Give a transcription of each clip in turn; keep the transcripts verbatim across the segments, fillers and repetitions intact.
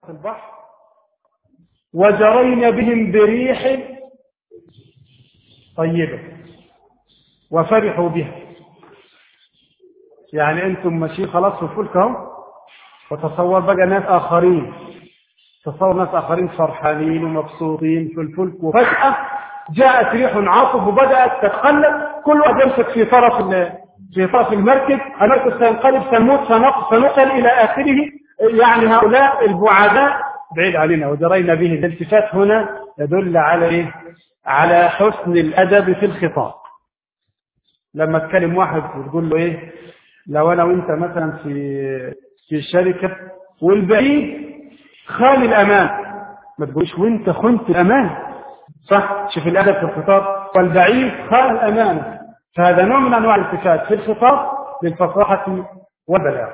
في البحر وجرين بهم بريح طيبة وفرحوا بها. يعني أنتم ماشيين خلاص في الفلك اهو، وتصور بقى ناس آخرين، تصور ناس آخرين فرحانين ومبسوطين في الفلك، وفجأة جاءت ريح عاصف وبدأت تتقلب، كل واحد يمسك في طرف في طرف المركب، المركب سينقلب سنموت سنقل إلى آخره. يعني هؤلاء البعداء بعيد علينا وجرينا به. الالتفات هنا يدل على إيه؟ على حسن الأدب في الخطاب. لما تكلم واحد وتقول له إيه، لو أنا وإنت مثلا في في شركة والبعيد خان الأمان، ما تقولش وإنت خنت الأمان، صح؟ شوف الأدب في الخطاب، والبعيد خان الأمان. فهذا نوع من أنواع الالتفات في الخطاب للفصاحة والبلاغة.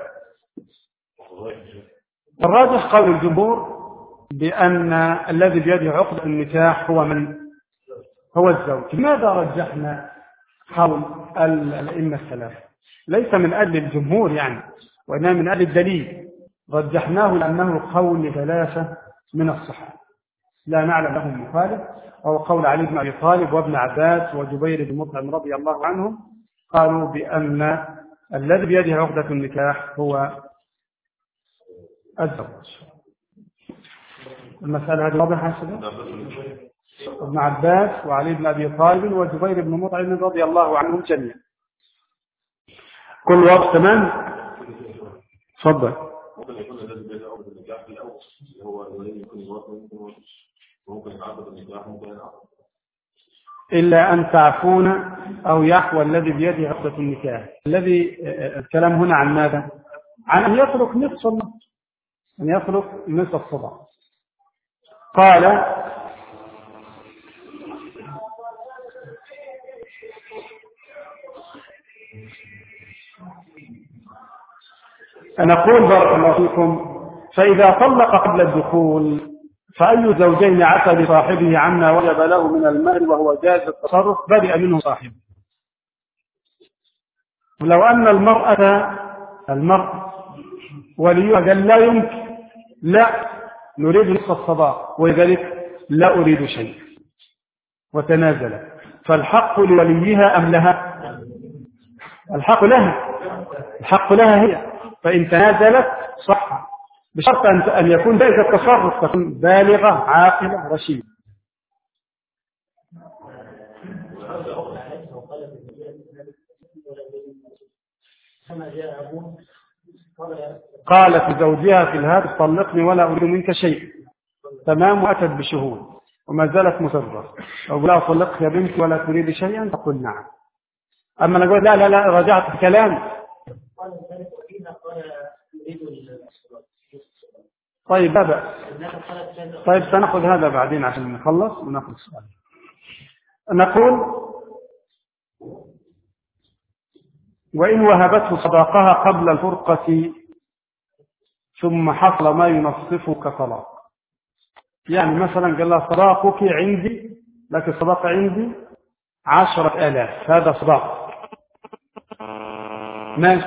الراجح قول الجمهور بأن الذي بيده عقد النكاح هو من هو الزوج. لماذا رجحنا قول الأئمة الثلاثة؟ ليس من أجل الجمهور يعني، وإنما من أجل الدليل. رجحناه لأنه قول ثلاثة من الصحابة لا نعلم لهم مخالف، وهو قول علي بن أبي طالب وابن عباس وجبير بن مطعم رضي الله عنهم، قالوا بأن الذي بيده عقدة النكاح هو الزوج. المسألة هذه واضحة يا شباب؟ ابن عباس وعلي بن أبي طالب وجبير بن مطعم رضي الله عنهم جميعا. كل واضح تمام؟ تفضل. ممكن يكون الذي بيده عقدة النكاح في الأول هو الولي، يكون الوقت ممكن ممكن يعقد النكاح ممكن ينعقد، إلا أن تعفون أو يحوى الذي بيده عقدة النكاح. الذي الكلام هنا عن ماذا؟ عن أن يترك نصف النصف، أن يترك نصف الصداق. قال نقول بارك الله فيكم، فإذا طلق قبل الدخول فأي زوجين عفى لصاحبه عما وجب له من المهر وهو جائز التصرف برئ منه صاحبه. ولو أن المرأة المرأة وليها قال لا يمكن، لا نريد نصف الصداق، ولذلك لا أريد شيء وتنازل، فالحق لوليها أم لها؟ الحق لها، الحق لها هي. فإن تنازلت صح، بشرط أن يكون ذلك التصرف تكون بالغة عاقلة رشيدة. قالت زوجها في الهاتف طلقني ولا أريد منك شيء، تمام، وأتت بشهود وما زالت مصرة، أو لا طلقت يا بنتي ولا تريد شيئا تقول نعم. أما نقول لا لا لا رجعت الكلام. طيب لا بأس. طيب سنأخذ هذا بعدين عشان نخلص ونأخذ السؤال. نقول وإن وهبته صداقها قبل الفرقة ثم حصل ما ينصفه كطلاق. يعني مثلا قال لها صداقك عندي، لكن الصداق عندي عشرة آلاف، هذا صداق ماشي،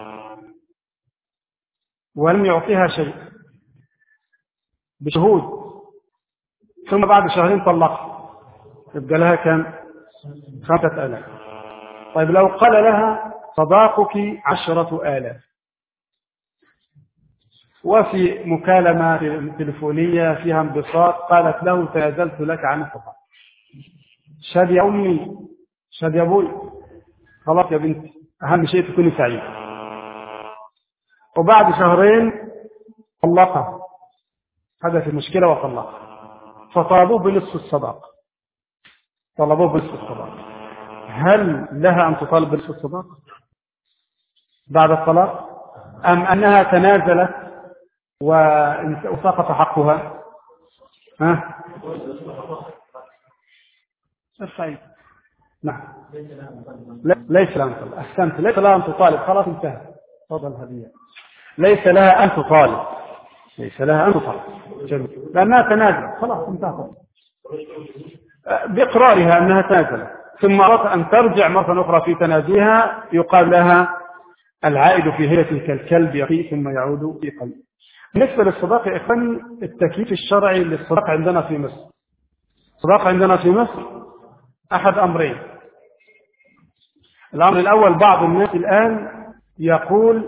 ولم يعطيها شيء بشهود، ثم بعد شهرين طلقها، يبقى لها كم؟ خمسة آلاف. طيب لو قال لها صداقك عشرة آلاف، وفي مكالمة تلفونية فيها انبساط قالت له تنازلت لك عن الصداق، شاد يا أمي، شاد يا أبوي، خلاص يا بنتي، أهم شيء تكوني سعيدة. وبعد شهرين طلقها، حدث المشكلة وطلقها، فطالبوه بنصف الصداق، طلبوه بنصف الصداق، هل لها أن تطالب بنصف الصداق بعد الطلاق، أم أنها تنازلت وسقط حقها؟ ها؟ الصحيح نعم، ليس لها أن تطالب. أحسنت، ليس لها أن تطالب، خلاص انتهى. تفضل هدية. ليس لها أن تطالب، ليس لها أن تطالب جميل، لأنها تنازل، خلاص انتهى بإقرارها أنها تنازلت، ثم أردت أن ترجع مرة أخرى في تنازلها، يقال لها العائد في هيئة كالكلب يقي ثم يعود في قلب. بالنسبة للصداق يا إخواني، التكليف الشرعي للصداق عندنا في مصر، الصداق عندنا في مصر أحد أمرين. الأمر الأول، بعض الناس الآن يقول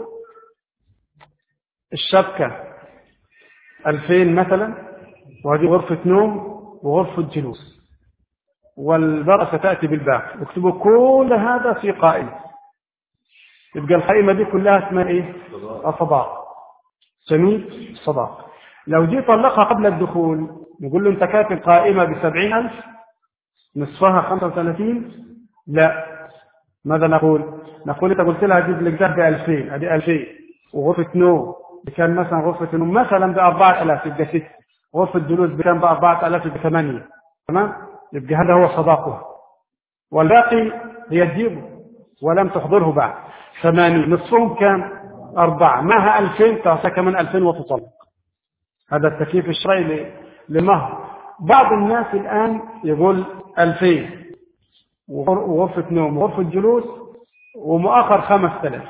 الشبكة ألفين مثلا، وهذه غرفة نوم وغرفة جلوس، والمرأة ستأتي بالباقي، يكتبوا كل هذا في قائمة، يبقى القائمة دي كلها اسمها إيه؟ الصداق. جميل، الصداق. لو جي طلقها قبل الدخول نقول له أنت كاتب قائمة بسبعين ألف، نصفها خمسة وثلاثين، لا، ماذا نقول؟ نقول أنت قلت لها أجيب لك ده بألفين، أدي ألفين، وغرفة نوم بكان مثلا غرفة نوم مثلا بأربعة آلاف، يبقى ستة، غرفة جلوس بكان بأربعة آلاف، يبقى ثمانية، تمام؟ يبقى هذا هو صداقها، والباقي هي تجيبه ولم تحضره بعد. ثمانية نصفهم كام؟ أربعة، معها ألفين، تعطى كمان ألفين وتطلق. هذا التكليف الشرعي لمهر. بعض الناس الآن يقول ألفين وغرفة نوم وغرفة جلوس ومؤخر خمس آلاف.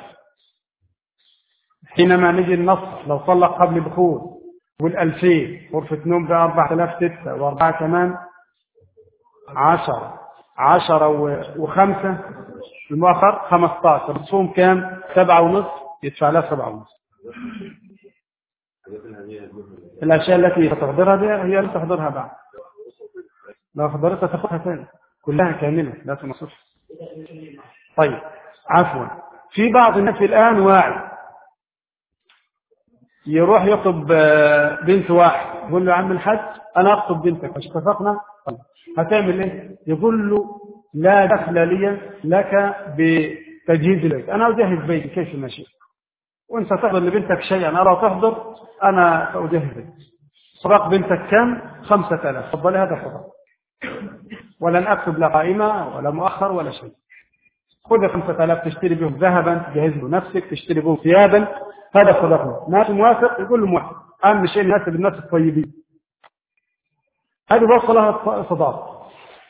حينما نجي النص لو طلق قبل دخول والألفين، غرفة نوم بأربعة آلاف، ستة وأربعة كمان عشرة، عشرة وخمسة المؤخر خمستاشر، نصفهم كام؟ سبعة ونصف، يدفع لها سبعة ونصف. الأشياء التي تحضرها دي هي اللي تحضرها بعد، لو حضرتها تاخدها ثاني كلها كاملة لا تنصف. طيب عفوا، في بعض الناس الآن واعي يروح يخطب بنت واحد، يقول له يا عم الحاج أنا أخطب بنتك، مش اتفقنا؟ هتعمل إيه؟ يقول له لا دخل لي لك بتجهيز البيت، أنا أجهز بيتي كيف ماشي، وأنت تحضر لبنتك شيئا أنا تحضر، أنا سأجهز بيتي. صداق بنتك كم؟ خمسة آلاف، تفضلي هذا صداق، ولن أكتب لا قائمة ولا مؤخر ولا شيء. خذ خمسة آلاف تشتري بهم ذهبا، تجهز له نفسك، تشتري بهم ثيابا، هذا صداقه. ناس موافق يقول له موافق، أهم شيء يناسب الناس الطيبين، هذه وصلها صداق.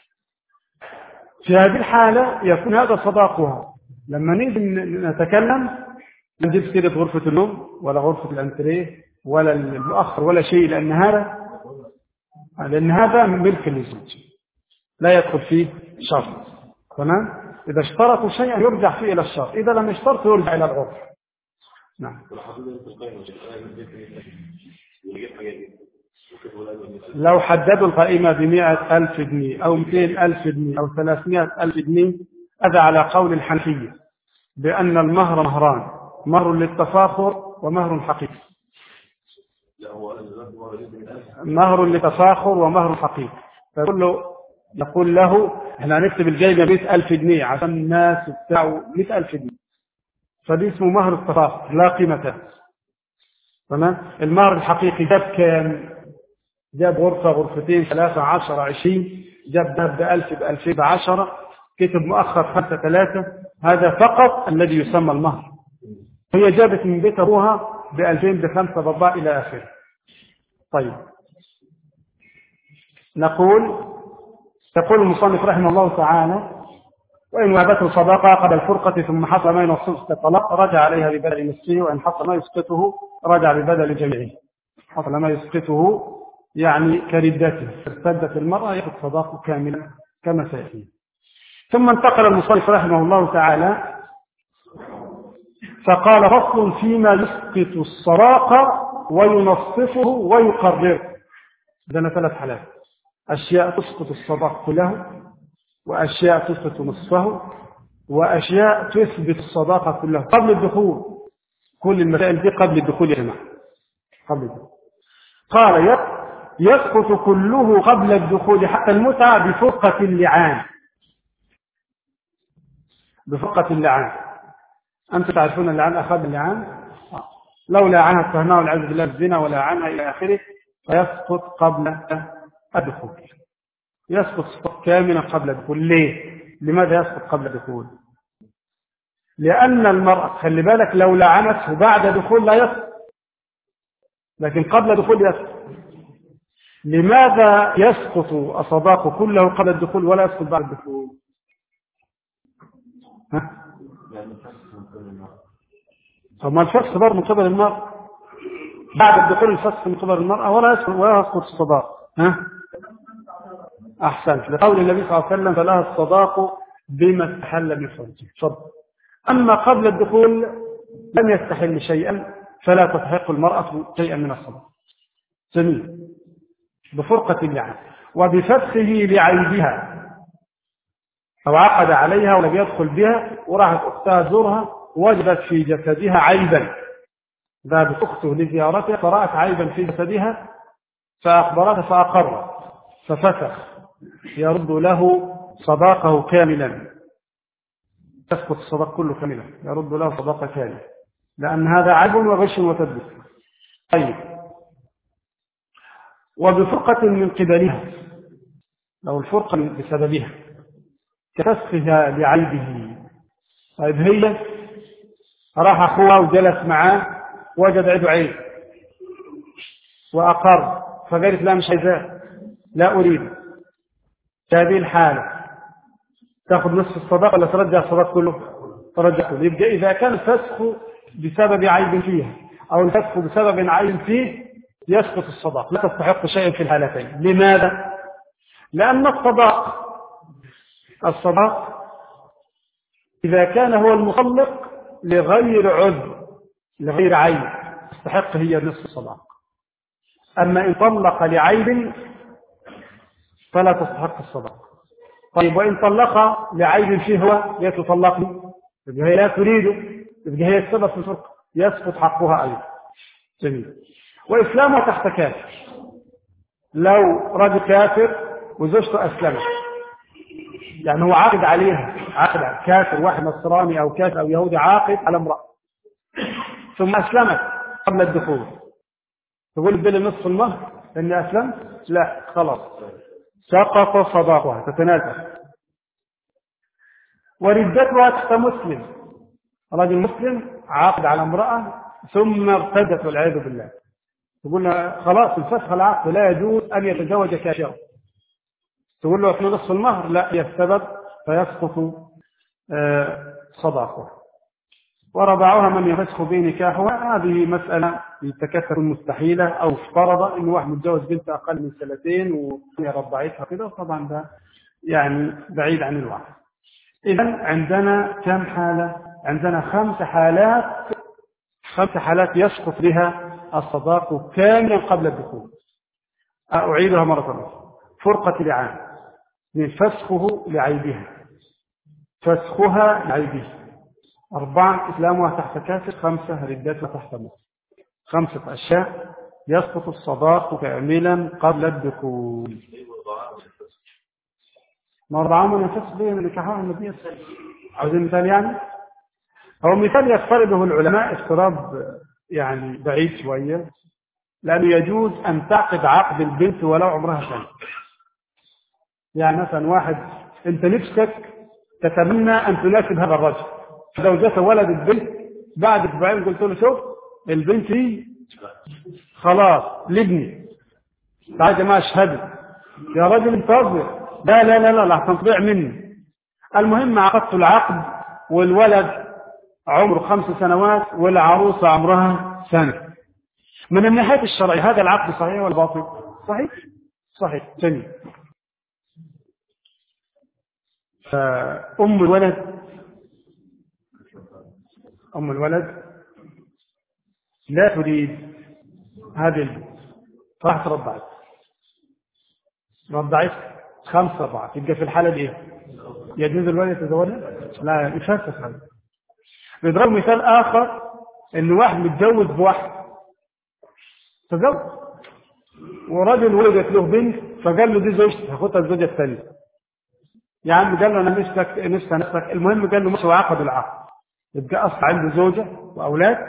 في هذه الحالة يكون هذا صداقها. لما نيجي نتكلم نجيب سيرة غرفة النوم ولا غرفة الأنتريه ولا المؤخر ولا شيء، لأن هذا لأن هذا ملك للزوج لا يدخل فيه شرط، تمام؟ إذا اشترطوا شيئا يرجع فيه إلى الشرط، إذا لم يشترطوا يرجع إلى العرف. نعم. لو حددوا القائمة بمئة ألف جنيه أو مئتين ألف جنيه أو ثلاثمائة ألف جنيه، هذا على قول الحنفية بأن المهر مهران، مهر للتفاخر ومهر حقيقي. مهر للتفاخر ومهر حقيقي. فيقول له يقول له احنا هنكتب الجايزة مئة ألف جنيه عشان الناس بتاعوا مئة ألف جنيه، فدي اسمه مهر التفاخر لا قيمة. تمام؟ المهر الحقيقي جاب كام؟ جاب غرفة، غرفتين، ثلاثة، عشرة، عشرين، جاب ذهب بألف، بألفين، بعشرة، كتب مؤخر خمسة، ثلاثة، هذا فقط الذي يسمى المهر. هي جابت من بيت أبوها بألفين، بخمسة، بأربعة إلى آخره. طيب نقول يقول المصنف رحمه الله تعالى: وإن وهبته صداقة قبل الفرقة ثم حصل ما ينصف الطلاق رجع عليها ببدل نصفه، وإن حصل ما يسقطه رجع ببدل جميعه. حصل ما يسقطه يعني كردته، ارتدت المرأة يأخذ صداقه كاملا كما سيأتي. ثم انتقل المصنف رحمه الله تعالى فقال: فصل فيما يسقط الصداقة وينصفه ويقرره. عندنا ثلاث حالات: أشياء تسقط الصداق كله، وأشياء تسقط نصفه، وأشياء تثبت الصداقة كله قبل الدخول. كل المسائل دي قبل الدخول يا جماعة، قبل الدخول. قال: يسقط كله قبل الدخول حتى المتعة بفرقة اللعان. بفرقة اللعان، أنتم تعرفون اللعان، أخذ اللعان لو لعنها اتهمه والعياذ بالله بالزنا ولعنها إلى آخره، فيسقط قبل الدخول. يسقط كاملا قبل الدخول. ليه؟ لماذا يسقط قبل الدخول؟ لأن المرأة خلي بالك لو لعنته بعد دخول لا يسقط، لكن قبل دخول يسقط. لماذا يسقط الصداق كله قبل الدخول ولا يسقط بعد الدخول؟ ها؟ ثم الفسخ برضه من قبل المرأة. بعد الدخول الفسخ من قبل المرأة ولا يسقط ولا يسقط الصداق. ها أحسنت، لقول النبي صلى الله عليه وسلم فلها الصداق بما استحل من فرجه. تفضل. أما قبل الدخول لم يستحل شيئا فلا تستحق المرأة شيئا من الصداق. جميل. بفرقة اللعان وبفسخه لعيبها، أو عقد عليها ولم يدخل بها وراحت أختها تزورها وجدت في جسدها عيبا، ذهبت أخته لزيارتها فرأت عيبا في جسدها فأخبرتها فأقرت ففسخ، يرد له صداقه كاملا، تسقط الصداق كله كاملا، يرد له صداقه كاملا، لأن هذا عيب وغش وتدليس. طيب. وبفرقة من قبلها، لو الفرقة بسببها كفسخها لعيبه. طيب هي راح أخوها وجلس معاه وجد عنده عيب وأقر فقالت لا مش عايزاه، لا أريد. في هذه الحالة تأخذ نصف الصداق ولا ترجع الصداق كله؟ ترجع كله. يبقى إذا كان الفسخ بسبب عيب فيها أو الفسخ بسبب عيب فيه يسقط الصداق، لا تستحق شيئا في الحالتين. لماذا؟ لأن الصداق الصداق إذا كان هو المطلق لغير عذر لغير عيب تستحق هي نصف الصداق. أما إن طلق لعيب فلا تستحق الصداق. طيب وإن طلق لعيب فيه هو يتطلقني يبقى هي لا تريده، يبقى هي السبب في الفرق، يسقط حقها أيضا. جميل. وإسلامها تحت كافر، لو رجل كافر وزوجته أسلمت، يعني هو عاقد عليها عاقد على كافر، واحد نصراني أو كافر أو يهودي عاقد على امرأة ثم أسلمت قبل الدخول، تقول بلي نصف المهر لأني أسلمت؟ لا، خلاص سقط صداقها، تتنازل. وردتها تحت مسلم، رجل مسلم عاقد على امرأة ثم ارتدت والعياذ بالله، تقول له خلاص الفسخ العقد لا يجوز أن يتزوج كافرا، تقول له احنا نصف المهر، لا هي السبب فيسقط صداقه. ورضعوها من يفسخ به نكاحها، هذه مسألة تكاد مستحيلة، أو افترض إن واحد متجوز بنت أقل من سنتين وهي رضعتها كده، طبعا ده يعني بعيد عن الواقع. إذن عندنا كم حالة؟ عندنا خمس حالات خمس حالات يسقط بها الصداق كاملا قبل الدخول. أعيدها مرة أخرى. فرقة لعان، من فسخه لعيبها، فسخها لعيبها. أربعة إسلامها تحت كافر. خمسة ردتها تحت مسلم. خمسة أشياء يسقط الصداق كاملا قبل الدخول. مرة من يفسخ به من نكاحها النبي صلى الله عليه وسلم. عاوزين مثال؟ يعني هو مثال يفترضه العلماء افتراض يعني بعيد شوية، لأنه يجوز أن تعقد عقد البنت ولو عمرها سنة. يعني مثلا واحد أنت نفسك تتمنى أن تناسب هذا الرجل، زوجته ولد البنت، بعد اسبوعين قلت له شوف البنت دي خلاص لابني، تعال يا جماعة اشهدوا، يا راجل انتظر، لا لا لا لا لا تنطيع مني. المهم عقدت العقد والولد عمره خمس سنوات والعروسة عمرها سنة. من الناحية الشرعية هذا العقد صحيح ولا باطل؟ صحيح صحيح. جميل. فأم الولد أم الولد لا تريد هذه البنت، راح رضعت رضعت خمس رضعات، يبقى في الحالة دي يجوز الولد يتزوجها؟ لا، يفسخ هذا. نضرب مثال آخر، إن واحد متجوز بواحد، تزوج ورجل ولدت له بنت فقال له دي زوجتي هاخدها الزوجة الثانية. يا عم قال له أنا نفسك نفسك نفسك المهم قال له مش وعقد العقد، يبقى أصلا عنده زوجة وأولاد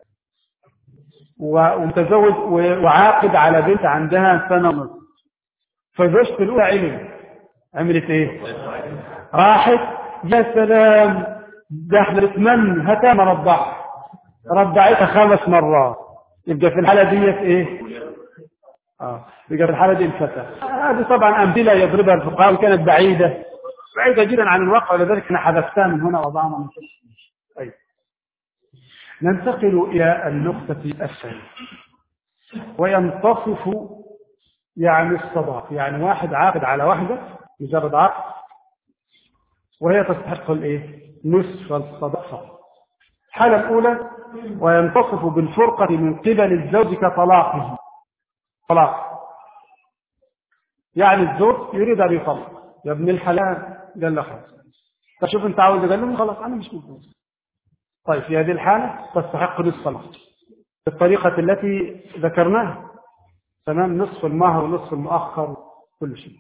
ومتزوج وعاقد على بنت عندها سنة ونص. فزوجته الأولى علم عملت إيه؟ راحت يا سلام ده احنا نتمنى هتام رضعها، رضعتها خمس مرات، يبقى في الحالة ديت إيه؟ آه يبقى في الحالة دي انفتح. هذه طبعا أمثلة يضربها الفقهاء وكانت بعيدة بعيدة جدا عن الواقع، ولذلك أنا حذفتها من هنا وضعنا من كل. طيب ننتقل إلى النقطة الثانية. وينتصف يعني الصداق، يعني واحد عاقد على واحدة مجرد عقد وهي تستحق الايه؟ نصف الصداق. الحالة الأولى وينتصف بالفرقة من قبل الزوج كطلاقه. طلاق يعني الزوج يريد أن يطلق، يا ابن الحلال قال له خلاص، فشوف انت عاوز، قال له خلاص أنا مش متجوز. طيب في هذه الحالة تستحق نصف المهر بالطريقة التي ذكرناها، تمام، نصف المهر ونصف المؤخر كل شيء.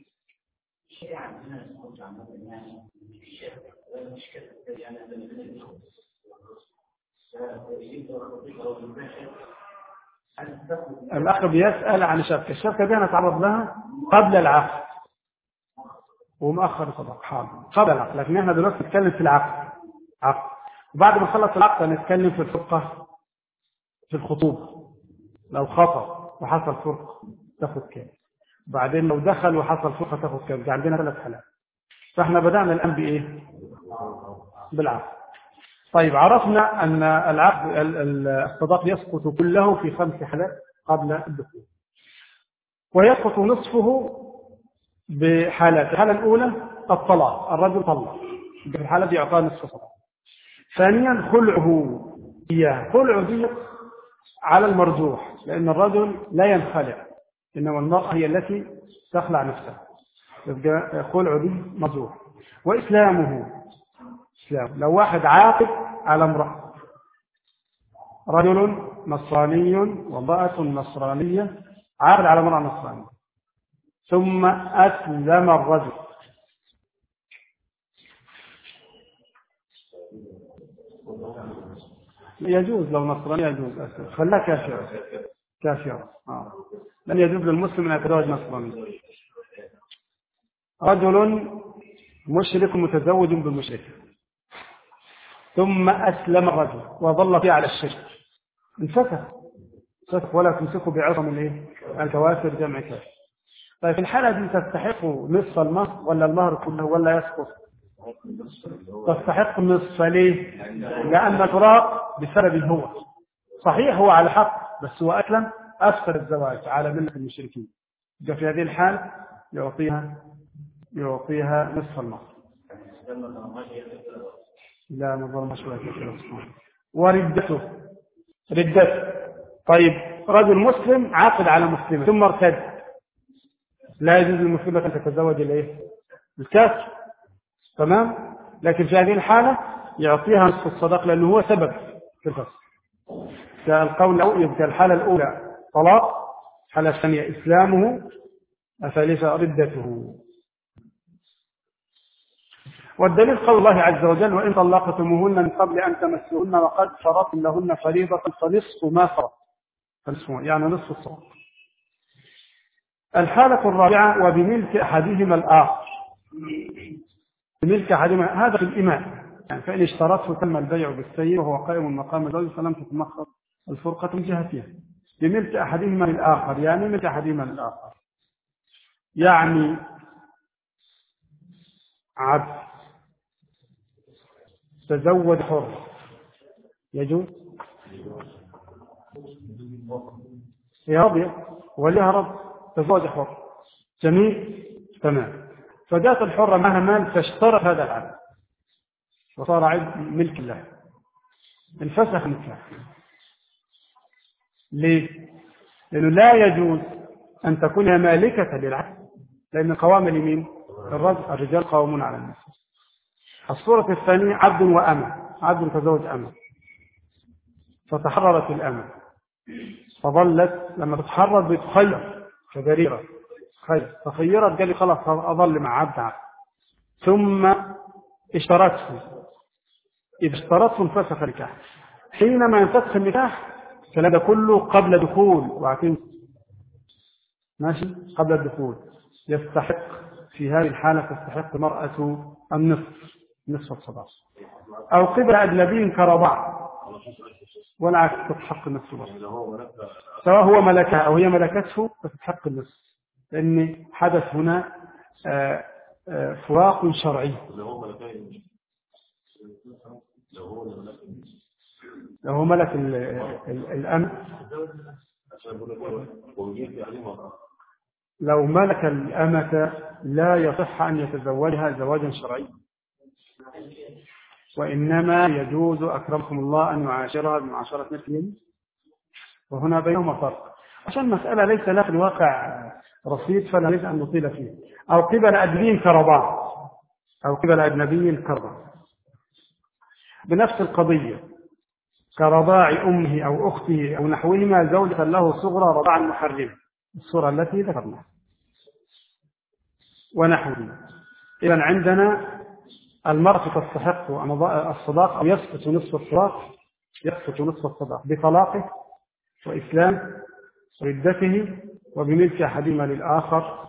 الأخ بيسأل عن شركة، الشركة دي نتعرض لها قبل العقد ومؤخر الصداق، حاضر قبل العقد، لكن احنا دلوقتي نتكلم في العقد عقد، وبعد ما نخلص العقد نتكلم في الفرقة في الخطوبة. لو خطب وحصل فرقة تاخد كام، بعدين لو دخل وحصل فرقة تاخد كام، دي عندنا ثلاث حالات. فاحنا بدأنا الآن بإيه؟ بالعقد. طيب عرفنا أن العقد الصداق يسقط كله في خمس حالات قبل الدخول، ويسقط نصفه بحالات. الحالة الأولى الطلاق، الرجل طلق، في الحالة دي يعطى نصف الصداق. ثانيا خلعه إياه، خلعه دي على المرجوح، لأن الرجل لا ينخلع، إنما المرأة هي التي تخلع نفسها، يبقى خلعه دي مرجوح. وإسلامه، إسلام لو واحد عاقد على امرأة، رجل نصراني وامرأة نصرانية، عاقد على امرأة نصرانية ثم أسلم الرجل، يجوز لو نصراني يجوز أسلم، خلاها كافرة كافرة آه. لن يجوز للمسلم أن يتزوج نصراني. رجل مشرك متزوج بالمشرك ثم أسلم الرجل وظل فيه على الشرك، انفسخ انفسخ ولا تمسكه بعصم الايه؟ الكوافر جمع كافر. طيب في الحالة دي تستحق نصف المهر ولا المهر كله ولا يسقط؟ تستحق النصف. ليه؟ لأن الفراق بسبب هو صحيح، هو على حق بس هو أسلم، أفسد الزواج على ملة المشركين، في هذه الحال يعطيها يعطيها نصف المهر. لا نظر مشروع كثير. وردته ردته طيب رجل مسلم عاقد على مسلمة ثم ارتد، لا يجوز للمسلمة أن تتزوج الايه؟ الكافر، تمام، لكن في هذه الحالة يعطيها نصف الصداق لأنه هو سبب في الفسخ. كالقول أو يبقى الحالة الأولى طلاق، الحالة الثانية إسلامه، الثالثة ردته. والدليل قول الله عز وجل وإن طلقتموهن من قبل أن تمسوهن وقد فرضتم لهن فريضة فنصف ما فرض، يعني نصف الصداق. الحالة الرابعة وبملك أحدهما الآخر، بملك أحدهما هذا في الإماء، يعني فإن اشترطه تم البيع بالسيد وهو قائم مقام الزوج فلم تتمخض الفرقة من جهتها. بملك أحدهما الآخر يعني ملك أحدهما الآخر، يعني عبد تزوج حر يجوز يهرب وليهرب، تزوج حر جميل تمام، فجاءت الحرة معها مال فاشترت هذا العبد وصار عبد ملك الله، انفسخ ملكه. ليه؟ لأنه لا يجوز أن تكون مالكة للعبد، لأن القوام لمين؟ الرجل، الرجال قوامون على النساء. الصورة الثانية عبد وأمة، عبد تزوج أمة فتحررت الأمة فظلت، لما تتحرر بتخير كبريرة خير، تخيرت قال لي خلاص أظل مع عبد عبد، ثم اشترته، إذا اشترته انفسخ النكاح. حينما ينفسخ النكاح الكلام ده كله قبل دخول، وعكين ماشي قبل الدخول، يستحق في هذه الحالة تستحق المرأة النصف، نصف الصداق، أو قبل أجنبي كرضاع والعكس تستحق النصف، سواء هو ملكها أو هي ملكته فتستحق النصف، لأن حدث هنا آآ آآ فراق شرعي. لو هو ملك الأمن لو ملك الأمة لا يصح أن يتزوجها زواجا شرعيا، وإنما يجوز أكرمكم الله أن يعاشرها بمعاشرة مثل، وهنا بينهما فرق، عشان المسألة ليس لها في الواقع رصيد فلا يجوز أن نطيل فيه. أو قبل أجنبي كرضاع، أو قبل أجنبي كرضاع بنفس القضية كرضاع أمه أو أخته أو نحوهما زوجة له صغرى رضاعا محرمة، الصورة التي ذكرناها ونحوه. إذن عندنا المرأة تستحق الصداق أو يسقط نصف الصداق، يسقط نصف الصداق بطلاقه وإسلام وردته وبملك أحدهما للآخر،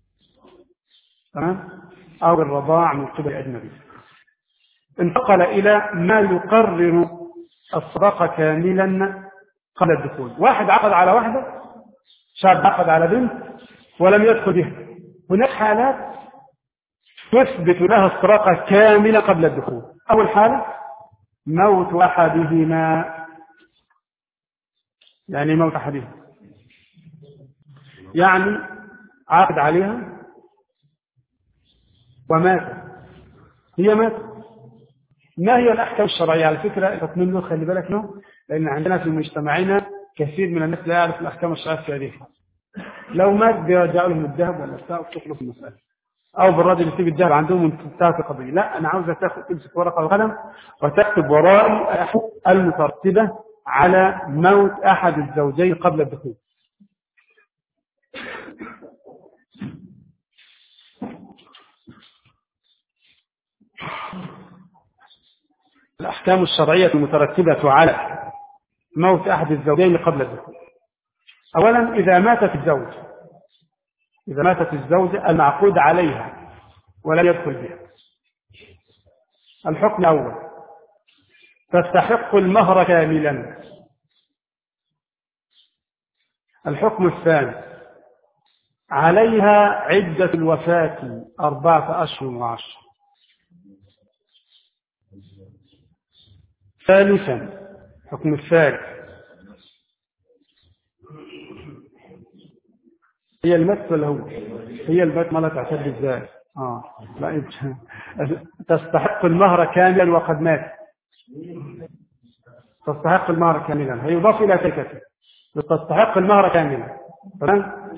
تمام، أو الرضاع من قبل أجنبي. انتقل إلى ما يقرر الصداقة كاملا قبل الدخول. واحد عقد على واحدة، شاب عقد على بنت ولم يدخل بها، هناك حالات تثبت لها الصداقة كاملة قبل الدخول. أول حالة موت أحدهما، يعني موت أحدهما يعني عقد عليها ومات، هي مات. ما هي الأحكام الشرعية؟ على فكرة تطمئن له، خلي بالك له، لأن عندنا في مجتمعنا كثير من الناس لا يعرف الأحكام الشرعية في هذه. لو مات بيرجعوا لهم الذهب ولا بتاع وتخلص في المسألة، أو بالراجل يسيب الذهب عندهم وانتهت القضية. لا، أنا عاوزة تاخد تمسك ورقة وقلم وتكتب ورائي المترتبة على موت أحد الزوجين قبل الدخول. الأحكام الشرعية المترتبة على موت أحد الزوجين قبل الدخول. أولا، إذا ماتت الزوج إذا ماتت الزوجة المعقود عليها ولا يدخل بها، الحكم الأول تستحق المهر كاملا. الحكم الثاني عليها عدة الوفاة أربعة أشهر وعشر. ثالثا، حكم الثالث هي المت ولا هو؟ هي المت، ما لا تعتد ازاي؟ اه لا، تستحق المهر كاملا وقد مات، تستحق المهر كاملا، هيضاف الى تركته، تستحق المهر كاملا. تمام؟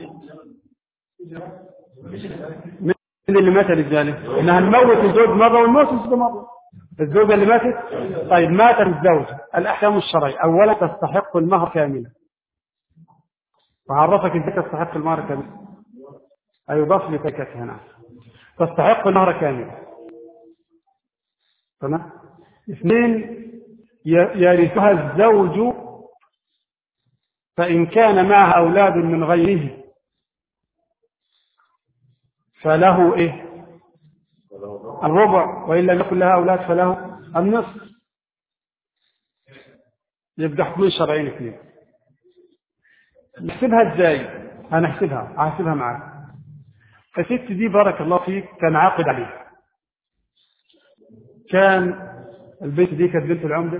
من اللي مات للجانب انها نموت الزوج مره والموت الزوج مره. الزوجه اللي ماتت، طيب مات الزوج، الاحكام الشرعيه اولا تستحق المهر كاملا. وعرفك ازاي تستحق المهر كاملا؟ هيضاف لتركته هنا، تستحق المهر كاملا. تمام؟ اثنين، يرثها الزوج فإن كان معها أولاد من غيره فله إيه؟ الربع، وإن لم يكن لها أولاد فله النصف. يبقى حكمين شرعيين اثنين. نحسبها ازاي؟ هنحسبها هحسبها معاك. الست دي بارك الله فيك كان عاقد عليها، كان البنت دي كانت بنت العمدة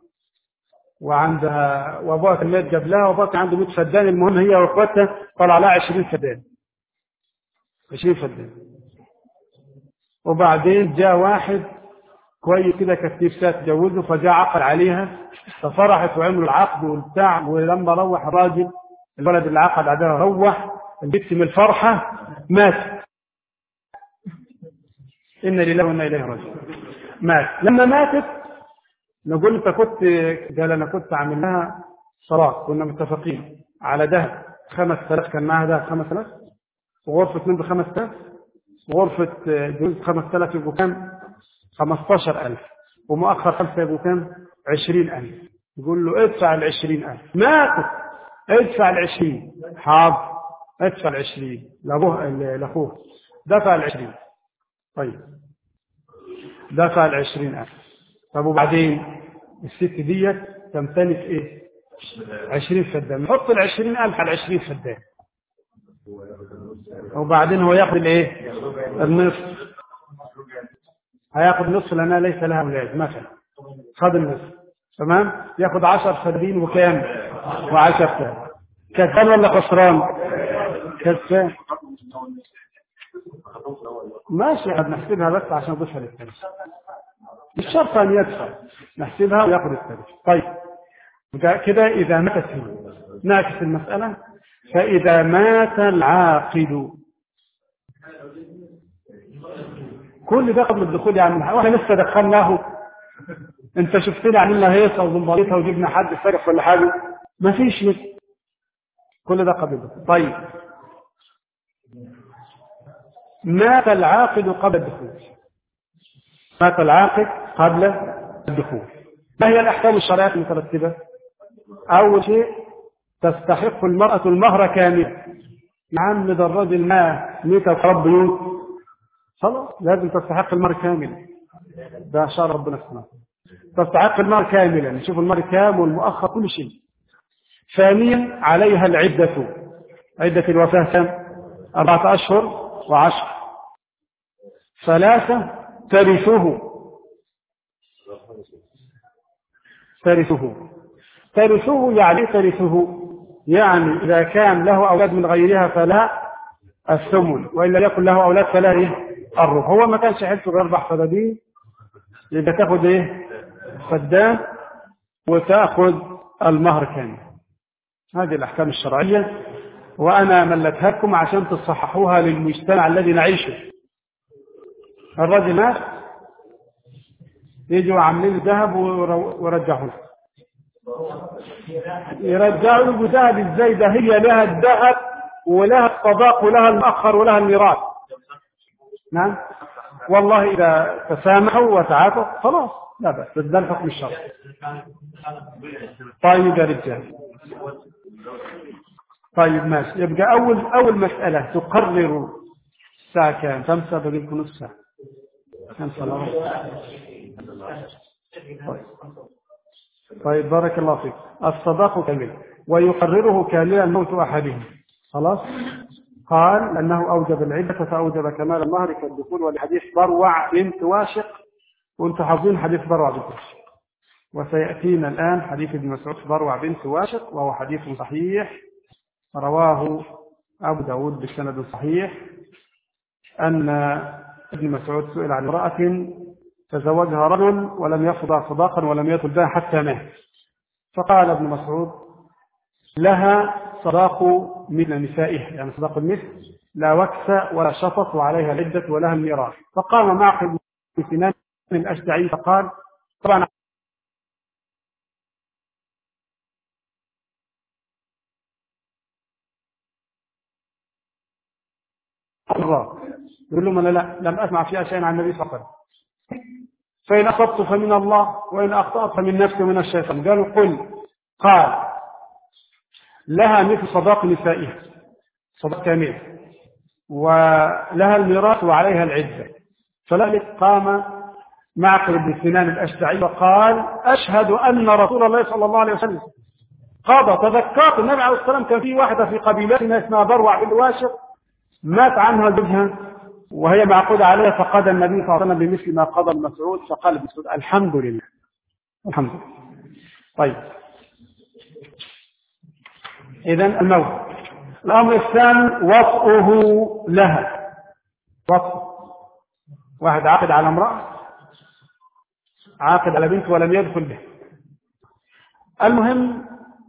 وعندها، وابوها كان مات جاب لها، وابوها كان عنده مية فدان. المهم هي واخواتها طلع لها عشرين فدان، عشرين فدان. وبعدين جاء واحد كويس كده كانت نفسها تجوزه، فجاء عقد عليها، ففرحت وعملوا العقد والبتاع. ولما روح الراجل، الولد اللي عقد عليها روح، البنت من الفرحه مات. إن لله وإنا إليه راجعون. مات. لما ماتت نقول انت كنت، قال انا كنت عامل لها صلاة، كنا متفقين على ده خمس ثلاث، كان معها ده خمس ثلاث، وغرفة من بخمس ثلاث، وغرفة جوز خمس ثلاث، يبقوا كام؟ خمستاشر ألف، ومؤخر خمسة يبقوا كام؟ عشرين ألف. يقول له ادفع العشرين ألف. ماتت، ادفع العشرين. حاضر، ادفع العشرين لأبوه لأخوه، دفع العشرين. طيب دفع العشرين ألف. طب وبعدين الست ديت تمتلك ايه؟ عشرين فدان. نحط العشرين ألف على العشرين فدان، وبعدين هو ياخذ الايه؟ النصف. هياخذ نصف لانها ليس لها اولاد مثلا، خذ النصف. تمام؟ ياخذ عشر فدين وكام؟ وعشر فدان. كسبان ولا خسران؟ كسبان. ماشي، هنحسبها بس عشان نضيفها للتاريخ، مش شرط ان يدفع، نحسبها وياخد التاريخ. طيب كده اذا مات فيه نعكس المسألة. فاذا مات العاقد، كل ده قبل الدخول يعني، واحنا لسه دخلناه، انت شفتني عملنا هيصه وزنبريطه وجبنا حد فارق ولا حاجه؟ ما فيش لسه، كل ده قبل الدخول. طيب مات العاقد قبل الدخول، مات العاقد قبل الدخول، ما هي الأحكام الشرعية المترتبة؟ أول شيء تستحق المرأة المهر كاملا. نعم ده الرجل ما ميت وخرب بيوت، خلاص لازم تستحق المهر كاملا، ده شرع ربنا سبحانه. تستحق المهر كاملا، نشوف المهر كام والمؤخر كل شيء. ثانيا عليها العدة، عدة الوفاة كم؟ أربعة أشهر وعشر. ثلاثة ترثه، ترثه ترثه يعني ترثه يعني إذا كان له أولاد من غيرها فلا الثمن، وإلا يكن له أولاد فلا إيه الربع. هو ما كانش حلته بأربع فدادين، يبقى تاخد إيه فدان وتأخذ المهر كامل. هذه الأحكام الشرعية، وأنا ملتها لكم عشان تصححوها للمجتمع الذي نعيشه. الرجل مات يجوا عاملين ذهب ورجعوه، يرجعوا له ذهب ازاي؟ ده هي لها الذهب ولها الصداق ولها المؤخر ولها الميراث. نعم والله إذا تسامحوا وتعافوا خلاص لا بأس، بس ده الحكم الشرعي. طيب يا رجال، طيب ماشي. يبقى أول أول مسألة تقرر الساعة كام؟ خمسة، باقي لكم نص ساعة. خمسة لا طيب. طيب بارك الله فيك. الصداق كامل ويقرره كاملا موت أحدهم. خلاص قال أنه أوجب العدة فأوجب كمال المهر كالدخول، ولحديث بروع بنت واشق، وانتم حافظين حديث بروع بنت واشق، وسيأتينا الآن حديث ابن مسعود بروع بنت واشق، وهو حديث صحيح رواه أبو داود بسند صحيح، أن ابن مسعود سئل عن امرأة تزوجها رجل ولم يفضع صداقا ولم يطل بها حتى مات، فقال ابن مسعود لها صداق من نسائها، يعني صداق المثل، لا وكس ولا شطط وعليها العدة ولها الميراث. فقام معقل بن سنان الأشجعي فقال طبعا الله يقول لهم أنا لا لم أسمع فيها شيئا عن النبي صلى الله عليه وسلم، فإن أصبت فمن الله وإن أخطأت فمن نفسي ومن الشيطان. قالوا قل، قال لها مثل صداق نسائها، صداق كامل، ولها الميراث وعليها العدة. فلذلك قام معقل بن سنان الأشجعي وقال أشهد أن رسول الله صلى الله عليه وسلم قضى. تذكرت النبي عليه الصلاة والسلام كان في واحدة في قبيلتنا اسمها بروع بن واشق مات عنها زوجها وهي معقودة عليها، فقضى النبي صلى الله عليه وسلم بمثل ما قضى المسعود، فقال ابن مسعود الحمد لله الحمد لله. طيب إذن الموت. الأمر الثاني وطئه لها، وطئ واحد عاقد على امرأة، عاقد على بنت ولم يدخل به، المهم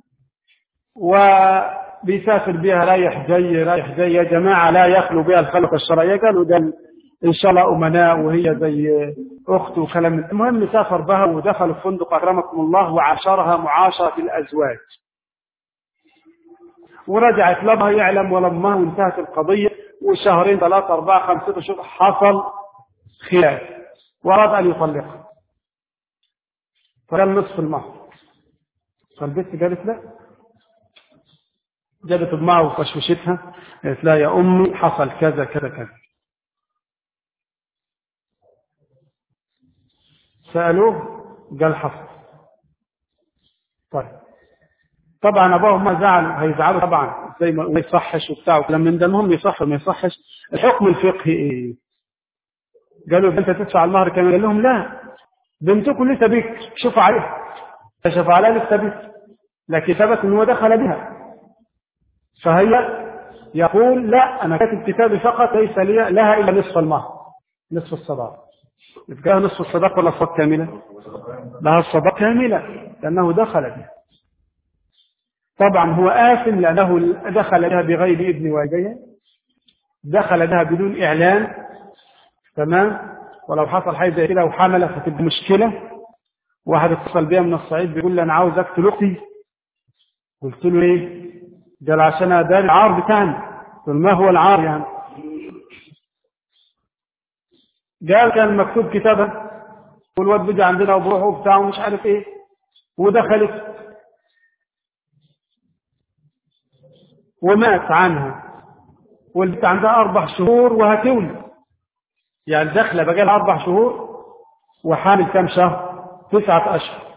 وبيسافر بها رايح جاي رايح جاي، يا جماعة لا يخلو بها الخلق الشرعية، قالوا ده إن شاء الله أمناء وهي زي أخته وكلام. المهم سافر بها ودخل الفندق أكرمكم الله وعاشرها معاشرة الأزواج، ورجعت لما يعلم ولما وانتهت القضية، وشهرين ثلاثة أربعة خمسة شهور حصل خلاف وأراد أن يطلقها، فقال نصف المهر. فالبنت قالت لا، جابت امها وفشوشتها قالت لا يا أمي حصل كذا كذا كذا. سألوه قال حصل. طيب طبعا ابوه ما زعل، هيزعلوا طبعا زي ما يصحش وبتاع وكلام من ده. المهم يصح وما يصحش، الحكم الفقهي ايه؟ قالوا انت تدفع المهر كامل؟ قال لهم لا، بنتكم لسه بك، شوفوا عليها، شوفوا عليها لسه بك، لكن ثبت انه دخل بها. فهي يقول لا أنا كاتب كتابي فقط ليس لي لها إلا نصف المهر، نصف الصداق. يبقى لها نصف الصداق ولا الصداق كاملة؟ لها الصداق كاملة لأنه دخل بها. طبعا هو آثم لأنه دخل بها بغير إذن والديه، دخل بها بدون إعلان، تمام. ولو حصل حاجة زي كده وحملت فتبقى مشكلة. واحد اتصل بيها من الصعيد بيقول لي أنا عاوز أقتل أختي. قلت له إيه؟ قال عشان ده العار بتاعنا. قلت ما هو العار يعني؟ قال كان مكتوب كتابة والواد بيجي عندنا وبروحه وبتاعه ومش عارف إيه، ودخلت ومات عنها، والبنت عندها أربع شهور وهتولد، يعني داخله بقى لها أربع شهور وحامل كم شهر؟ تسعة أشهر،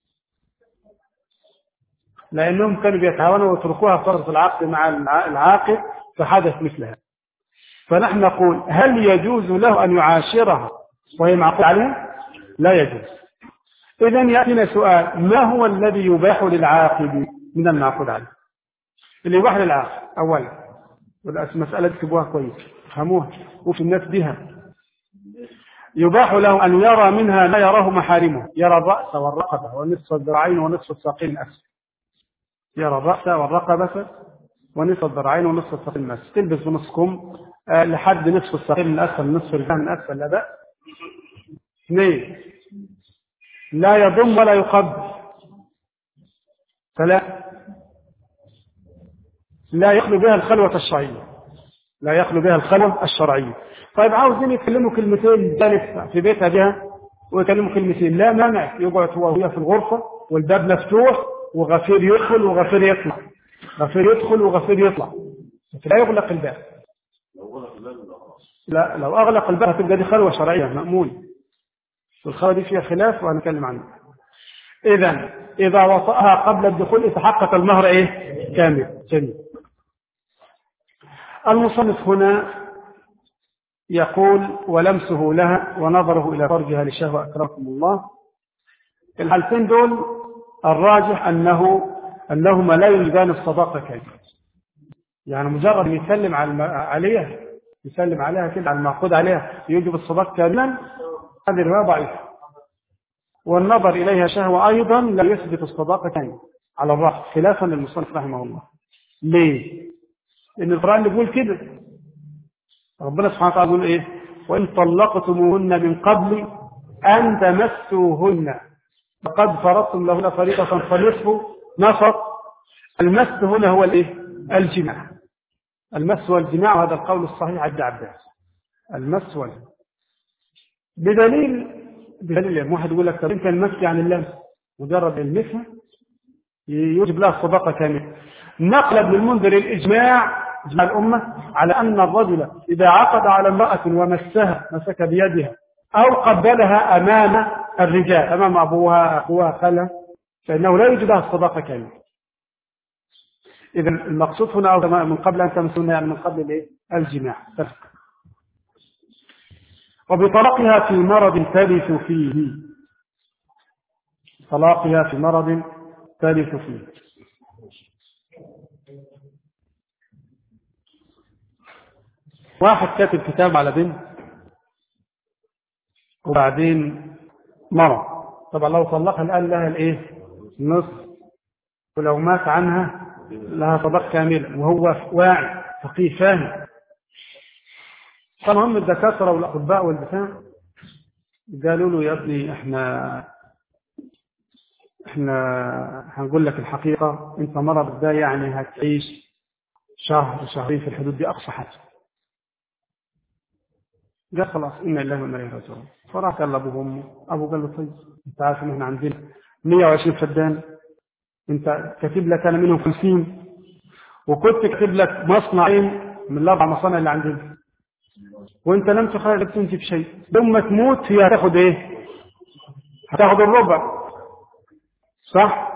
لأنهم كانوا بيتعاونوا ويتركوها فترة العقد مع العاقد فحدث مثلها. فنحن نقول هل يجوز له أن يعاشرها وهي معقود عليها؟ لا يجوز. إذن يأتينا سؤال، ما هو الذي يباح للعاقد من المعقود عليه؟ اللي يباح للعاقد أولا، والمسألة تكتبوها كويس فهموها وفي الناس بها، يباح له أن يرى منها لا يراه محارمه، يرى الرأس والرقبة ونصف الذراعين ونصف الساقين الأسفل، يرى الرأس والرقبة ونصف الذراعين ونصف الساقين الأسفل، تلبس بنصف كم أه لحد نصف الساقين الأسفل، نصف الرجلين الأسفل، لا بأس. اثنين، لا يضم ولا يقبل. ثلاثة، لا يخلو بها الخلوة الشرعية، لا يخلو بها الخلوة الشرعية. طيب عاوزين يتكلموا كلمتين جالس في بيتها بها ويكلموا كلمتين، لا مانع، يقعد هو وهي في الغرفة والباب مفتوح وغفير يدخل وغفير يطلع، غفير يدخل وغفير يطلع، لا يغلق الباب. لا لو أغلق الباب هتبقى دي خلوة شرعية مأمون، والخلوة دي فيها خلاف وهنتكلم عنه. إذا إذا وطأها قبل الدخول يتحقق المهر إيه؟ كامل. جميل. المصنف هنا يقول ولمسه لها ونظره إلى فرجها لشهوة أكرمكم الله. الحالتين دول الراجح أنه أنهما لا يوجدان الصداقة كاملة، يعني مجرد يسلم عليها يسلم عليها كده على المعقود عليها يوجب الصداقة كاملا، هذه الرواية ضعيفة. والنظر إليها شهوة أيضا لا يثبت الصداقة كاملة على الرأس، خلافا للمصنف رحمه الله. ليه؟ لأن القرآن يقول كده، ربنا سبحانه وتعالى يقول إيه؟ وإن طلقتموهن من قبل أن تمسوهن فقد فرضتم لهن فريضة فنصف نصف. المس هنا هو الإيه؟ الجماع. المس والجماع، وهذا القول الصحيح عند عباس، المس والجماع. بدليل بدليل يعني واحد يقول لك طب أنت المس يعني اللمس، مجرد المسها يوجب لها الصداقة كاملة. نقل ابن المنذر الإجماع إجماع الأمة على أن الرجل إذا عقد على امرأة ومسها مسك بيدها أو قبلها أمام الرجال، أمام أبوها أخوها خالها، فإنه لا يوجد لها الصداقة كاملة. إذا المقصود هنا أو من قبل أن تمسون يعني من قبل الإيه؟ الجماع. وبطلاقها في مرض تلف فيه، طلاقها في مرض تلف فيه. واحد كاتب كتاب على بنت وبعدين مرض، طبعا لو طلقها الآن لها الايه؟ نصف، ولو مات عنها لها صداق كامل، وهو واعي فقيه فاهم. فالمهم الدكاترة والأطباء والبتاع قالوا له يا ابني احنا احنا هنقول لك الحقيقة، انت مرض ده يعني هتعيش شهر شهرين في الحدود دي أقصى حاجة. قال خلاص إنا لله وإنا إليه راجعون. فراح قال لأبوه وأمه، أبوه قال له طيب أنت عارف إن إحنا عندنا مئة وعشرين فدان، أنت كاتب لك أنا منهم خمسين، وكنت كاتب لك مصنعين من الأربع مصانع اللي عندنا، وأنت لم تخرج تنتج شيء، ثم تموت هي هتاخد إيه؟ هتاخد الربع، صح؟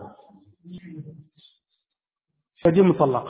فدي مطلقة،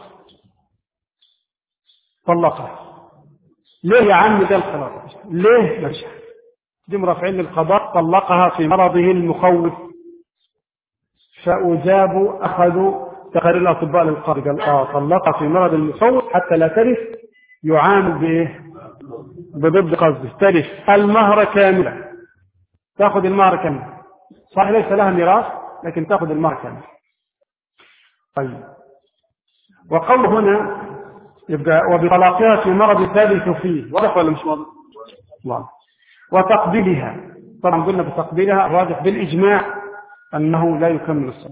طلقها. ليه يا عم ده الخلاص؟ ليه مش دي مرافعين للقضاء؟ طلقها في مرضه المخوف، فأجابوا أخذوا تقارير الأطباء للقاضي قال آه طلقها في مرض المصوت حتى لا ترث، يعامل بإيه؟ بضد قصده، ترث المهر كاملا، تأخذ المهر كاملا، صح ليس لها ميراث لكن تأخذ المهر كاملا. طيب، وقول هنا يبقى وبطلاقها في مرض ثالث فيه، واضح ولا مش واضح؟ واضح. وتقبيلها، طبعا قلنا بتقبيلها الراجح بالإجماع أنه لا يكمل الصلاة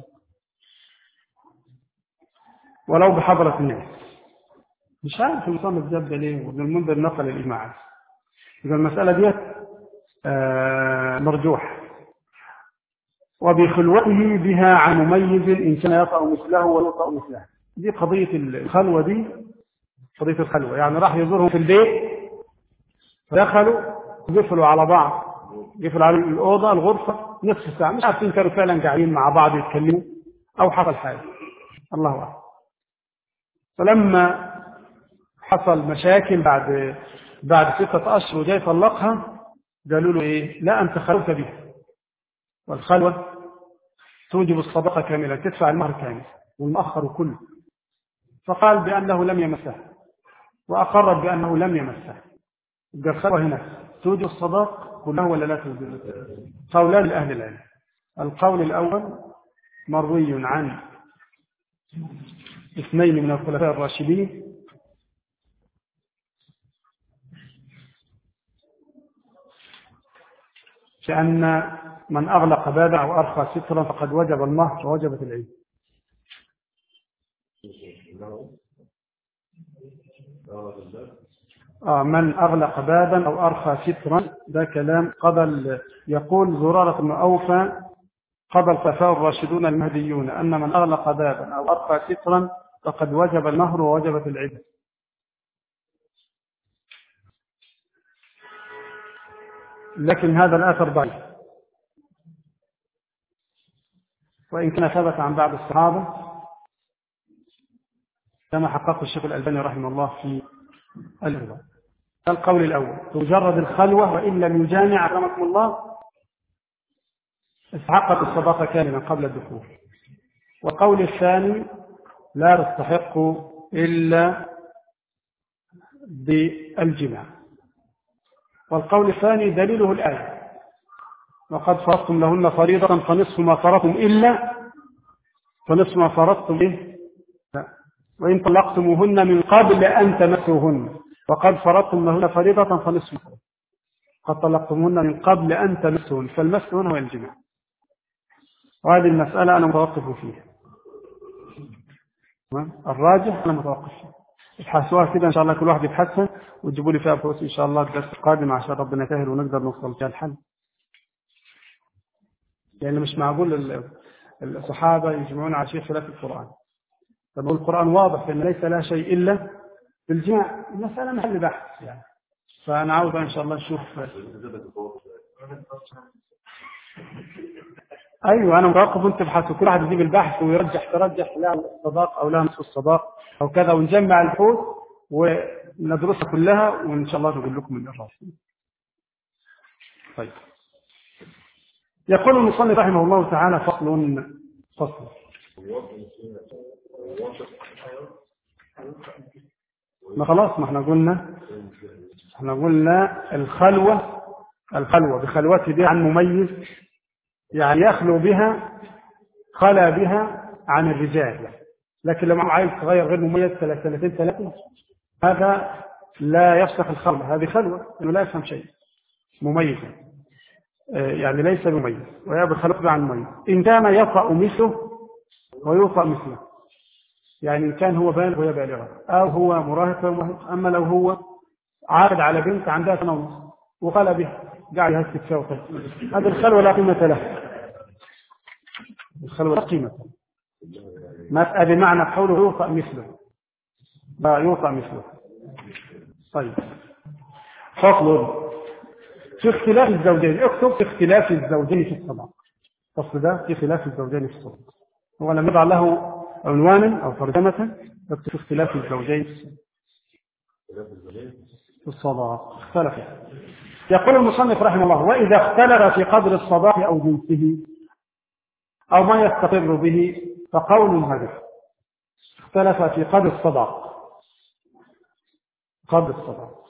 ولو بحضرة الناس. مش عارف المصنف جاب ليه، وابن المنذر نقل الإجماع. إذا المسألة ديت آه مرجوح. وبخلوته بها عن مميز إن كان يطأ مثله ويطأ مثله. دي قضية الخلوة، دي قضية الخلوة، يعني راح يزورهم في البيت فدخلوا قفلوا على بعض، قفلوا على الأوضة الغرفة نصف ساعة، مش عارفين كانوا فعلا قاعدين مع بعض يتكلموا أو حصل حاجة، الله أعلم. فلما حصل مشاكل بعد بعد ستة أشهر وجاي يطلقها، قالوا له إيه؟ لا أنت خلوت بها، والخلوة توجب الصدقة كاملة، تدفع المهر كامل والمؤخر كله. فقال بأنه لم يمسها وأقرت بأنه لم يمسها. يبقى الخلوة هنا توجب الصداق كله ولا لا توجب؟ قولان لأهل العلم. القول الأول مروي عن اثنين من الخلفاء الراشدين كأن من أغلق بابا أو أرخى سترا فقد وجب المهر ووجبت العيد. آه من أغلق بابا أو أرخى سترا، ده كلام قبل، يقول زرارة بن أوفى قبل الخلفاء الراشدون المهديون أن من أغلق بابا أو أرخى سترا فقد وجب المهر ووجبت العيد. لكن هذا الآثر ضعيف، وإن كان ثبت عن بعض الصحابة كما حققه الشيخ الألباني رحمه الله في الإرواء. القول الأول تجرد الخلوة وإن لم يجامع أكرمكم الله استحقت الصداقة كاملا قبل الدخول. والقول الثاني لا تستحق إلا بالجماع. والقول الثاني دليله الآية وقد فرضتم لهن فريضة فنصف ما فرضتم إلا فنصف ما فرضتم إيه؟ وإن طلقتموهن من قبل أن تمسوهن وقد فرضتم لهن فريضة فنصف قد طلقتموهن من قبل أن تمسوهن، فالمس هنا هو الجماع. وهذه المسألة أنا متوقف فيها، الراجح أنا متوقف فيها. ابحثوها كده إن شاء الله، كل واحد يبحثها وتجيبوا لي فيها بحوث إن شاء الله الدرس القادم عشان ربنا يسهل ونقدر نوصل فيها الحل. يعني مش معقول الصحابة يجمعون على شيء خلاف القرآن. طب القرآن واضح أن ليس لا شيء إلا بالجماع، المسألة محل بحث يعني. فأنا عاوز إن شاء الله نشوف. أيوة أنا مراقب وأنت تبحث وكل واحد يجيب البحث ويرجح ترجح لا الصداق أو لا نصف الصداق أو كذا، ونجمع الحوث وندرسها كلها وإن شاء الله نقول لكم من الرأس. طيب، يقول المصنف رحمه الله تعالى فصل فصل ما خلاص ما احنا قلنا احنا قلنا الخلوة الخلوة بخلوته دي عن مميز، يعني يخلو بها خلا بها عن الرجال، لكن لما عايز تغير غير مميز ثلاث سنتين ثلاثة هذا لا يفسخ الخلوة، هذه خلوة انه لا يفهم شيء مميزا، يعني ليس مميز ويأبى الخلوة عن مميز. إن كان يطأ مثله ويطأ مثله، يعني إن كان هو بالغ وهي بالغة أو هو مراهق ومراهق. أما لو هو عارض على بنت عندها سنة ونص وقال بها قاعد يهسك فيها، هذا الخلوة لا قيمة له، الخلوة لا قيمة ما بمعنى قوله يوطأ مثله لا يوطأ مثله. طيب، فصل في اختلاف الزوجين، اكتب في اختلاف الزوجين في الصداق. فصل ده في خلاف الزوجين في الصداق، هو لم يضع له عنوانا أو ترجمة، اكتب في اختلاف الزوجين في الصداق اختلف. يقول المصنف رحمه الله: وإذا اختلف في قدر الصداق أو جنسه أو ما يستقر به فقول هذا. اختلف في قدر الصداق. قدر الصداق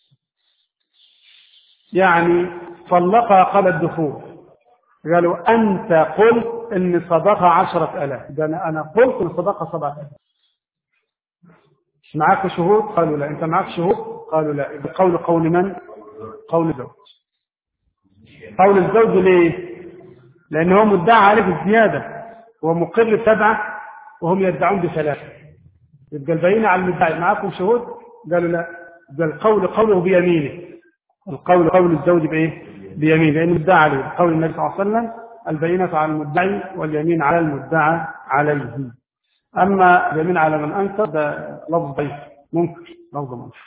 يعني طلقها قبل الدخول، قالوا أنت قلت إن صداقها عشرة آلاف، ده أنا أنا قلت إن صداقها سبعة آلاف. معاك شهود؟ قالوا لا. أنت معاك شهود؟ قالوا لا. القول قول من؟ قول الزوج. قول الزوج ليه؟ لأنه هو مدعى عليه بالزيادة، هو مقر بسبعة وهم يدعون بثلاثة، يبقى البينة على المدعي. معاكم شهود؟ قالوا لا. يبقى القول قوله بيمينه، القول قول الزوج بإيه؟ بيمين، لأنه مدعى عليه. قول النبي صلى الله عليه وسلم البينة على المدعي واليمين على المدعى عليه. أما اليمين على من أنكر ده لفظ ضعيف منكر، لفظ منكر.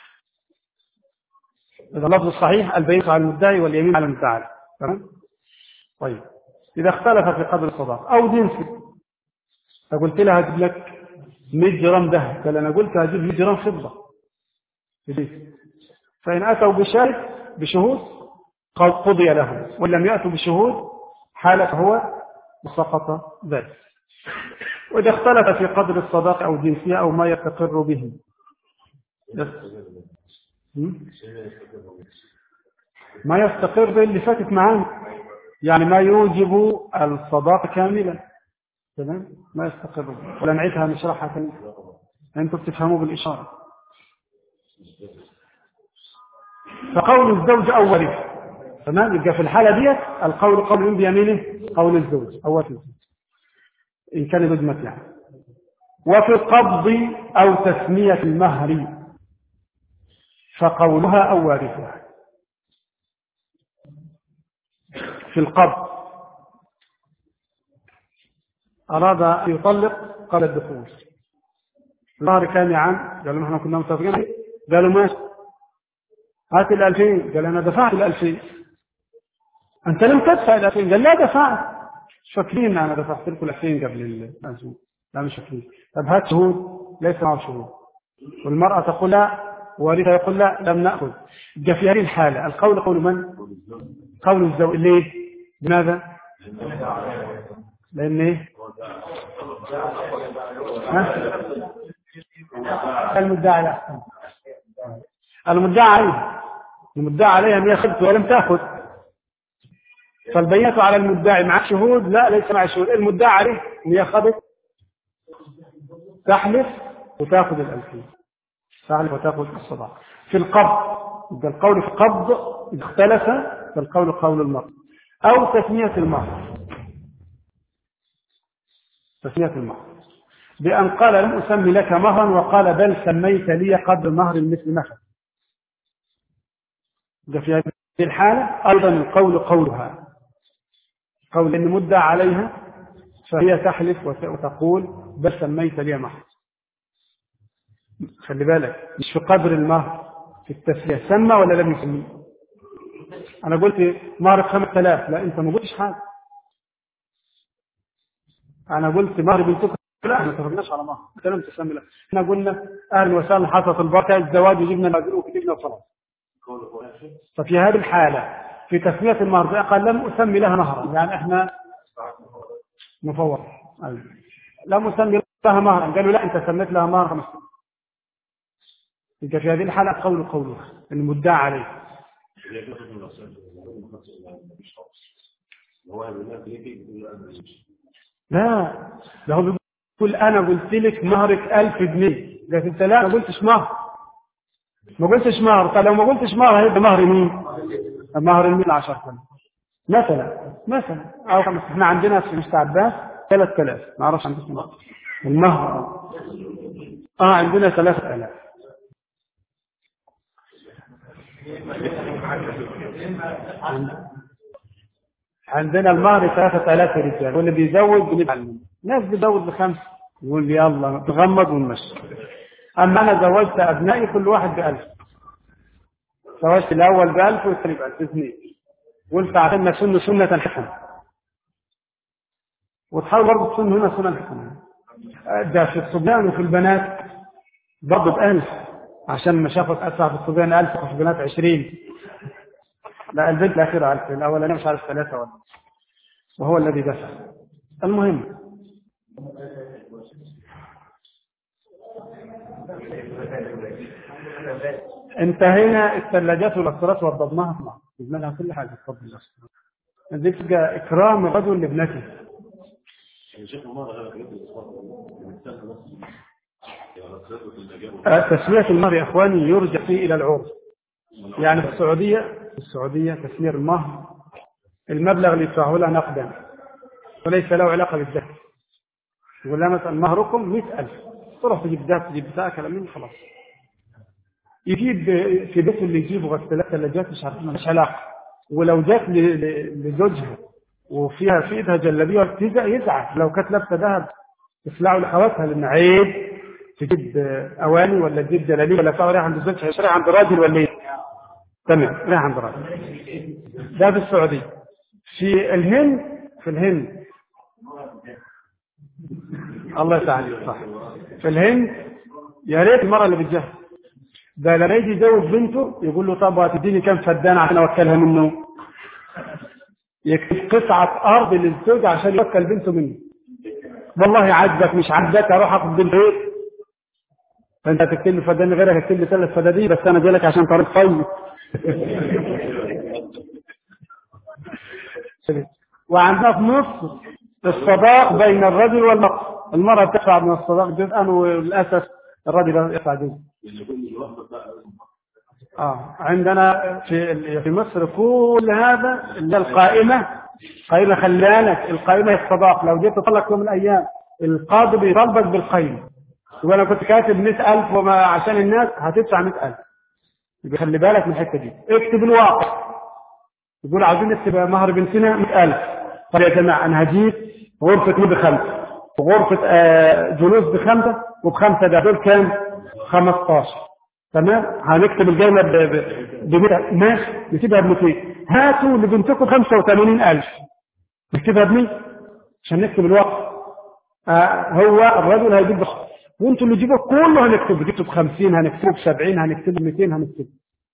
إذا اللفظ الصحيح البينة على المدعي واليمين على المدعى عليه. تمام؟ طيب إذا اختلف في قدر الصداق أو جنسه، فقلت لها هجيب لك مئة جرام ذهب، قال أنا قلت هجيب مئة جرام فضة، فإن أتوا بشاهد بشهود قد قضي لهم، ولم يأتوا بشهود حالة هو وسقط ذلك. وإذا اختلف في قدر الصداق أو جنسية أو ما يستقر به، ما يستقر به اللي فاتت معانا، يعني ما يوجب الصداق كاملا. تمام؟ ما يستقر به، ولا نعيدها نشرحها تاني، أنتم بتفهموا بالإشارة. فقول الزوج أول، تمام؟ يبقى في الحالة ديت القول قول من بيمينه، قول الزوج أول إن كان بجمة يعني. وفي القبض أو تسمية المهر فقولها أو وارثها. في القبض أراد أن يطلق قبل الدخول، المهر كان عام، قالوا نحن كنا متفقين، قالوا ماشي هات الألفين، قال أنا دفعت الألفين. أنت لم تدفع الألفين، قال لا دفعت. فاكرين أنا دفعت لكم الألفين قبل الأزمة؟ لا مش فاكرين. طب هات شهود، ليس معه شهود. والمرأة تقول لا، ووالدها يقول لا لم نأخذ. جاء في هذه الحالة القول قول من؟ قول الزوج. ليه؟ لماذا؟ لأن إيه؟ المدعى لا، المدعى عليه، المدعى عليها أن يأخذ ولم تأخذ، فالبينة على المدعي مع شهود؟ لا ليس مع شهود. المدعى عليه أن يأخذ، تحلف وتأخذ الألفين، تحلف وتأخذ الصداق. في القبض، إذا القول في القبض اختلف فالقول قول المرء. أو تسمية المهر، تسمية المهر بأن قال لم أسمي لك مهرا وقال بل سميت لي قدر مهر مثل مثل. ده في هذه الحالة أيضا القول قولها، قول إن مدعى عليها فهي تحلف وتقول بل سميت لي مهر. خلي بالك مش في قدر المهر، في التسمية سمى ولا لم يسمي. أنا قلت مهر خمس آلاف، لا أنت ما قلتش حاجة. أنا قلت مهر بنتك، لا ما اتفقناش على مهر، أنت لم تسمي. لا احنا قلنا أهلا وسهلا حصلت البركة الزواج وجبنا المأجور وكتبنا وخلاص. ففي هذه الحالة في تسمية المهر قال لم أسمي لها مهرا، يعني احنا مفوض لم أسمي لها مهرا، قالوا لا أنت سميت لها مهر خمس. إذا في هذه الحالة قول قولها المدعى عليه. لا ده هو بيقول أنا قلت لك مهرك ألف جنيه، قالت أنت لا ما قلتش مهر، ما قلتش مهر. طيب لو ما قلتش مهر هيبقى مهر مين؟ مهر الميل عشر سنة مثلا، مثلا أو خمس. احنا عندنا في مستعبات ثلاث آلاف، ما أعرفش عندنا المهر اه عندنا ثلاثة آلاف. عندنا المهر ثلاثة آلاف رجال، واللي بيزود بنبعلم، ناس بيزود بخمسة يقول لي يلا نغمض ونمشي. أما أنا زوجت أبنائي كل واحد بألف، زوجت الأول بألف والثاني بألف اثنين، قلت عشان نسن سنة حسنة، وتحاول برضه تسن هنا سنة حسنة. ده في الصبيان وفي البنات برضه بألف، عشان ما شافت أدفع في الصبيان ألف وفي البنات عشرين. لا البنت الأخيرة ألف، الأول أنا مش عارف ثلاثة ولا، وهو الذي دفع. المهم انتهينا الثلاجات والغسالات وضبناها في بعض، جبنا لها كل حاجه بفضل الله. دي تبقى اكرام الرجل لابنته. تسمية المهر يا اخواني يرجع فيه الى العرف. يعني في السعوديه في السعوديه تسمير المهر المبلغ اللي يدفعه لها نقدا وليس له علاقه بالذهب. يقول لها مثلا مهركم مئة ألف، تروح تجيب ذهب تجيب بتاع كلام من خلاص. يجيب في بيت اللي يجيبه غسالات ثلاجات مش عارف مش علاقه. ولو جات لزوجها وفيها في ايدها جلابيه يزعل. لو كانت لابسه ذهب تفلعوا لاخواتها لان عيب تجيب اواني ولا تجيب جلابيه ولا بتاع رايح عند زوجها رايح عند راجل ولا ايه؟ تمام رايح عند راجل. ده في السعوديه. في الهند في الهند الله يسعدك صح. في الهند يا ريت المرأة اللي بتجهز ده لما يجي يزوج بنته يقول له طب هتديني كام فدان عشان اوكلها منه. يكتب قطعة أرض للزوج عشان يوكل بنته منه. والله عجبك مش عجبك اروح اخد بنت غير فانت هتكتب لي فدان غيرك هتكتب لي ثلاث فدادين بس انا جاي لك عشان طريق طيب. وعندنا في مصر الصداق بين الرجل والمرأة. المرأة تدفع من الصداق جزءا وللأسف الرجل يدفع جزء. آه عندنا في في مصر كل هذا اللي القائمة قائمة خلانك القائمة الصداق. لو جيت تطلق يوم من الأيام القاضي بيطالبك بالقائمة وأنا كنت كاتب مئة ألف وما عشان الناس هتدفع مئة ألف. خلي بالك من الحتة دي. اكتب الواقع يقول عاوزين نكتب مهر بنتنا مئة ألف. طب يا جماعة أنا هجيب غرفة مو بخمسة وغرفة آه جلوس بخمسة وبخمسة ده دول كام؟ خمسة عشر. تمام. هنكتب الجايمة بمئة ماشي نكتبها بمئتين. هاتوا لبنتكم خمسة وثمانين ألف نكتبها بمئة عشان نكتب الوقت. آه هو الرجل هيجيب بخمسة وانتوا اللي تجيبوا كله هنكتبه. جبتوا بخمسين هنكتبه بسبعين هنكتبه بمئتين هنكتبه.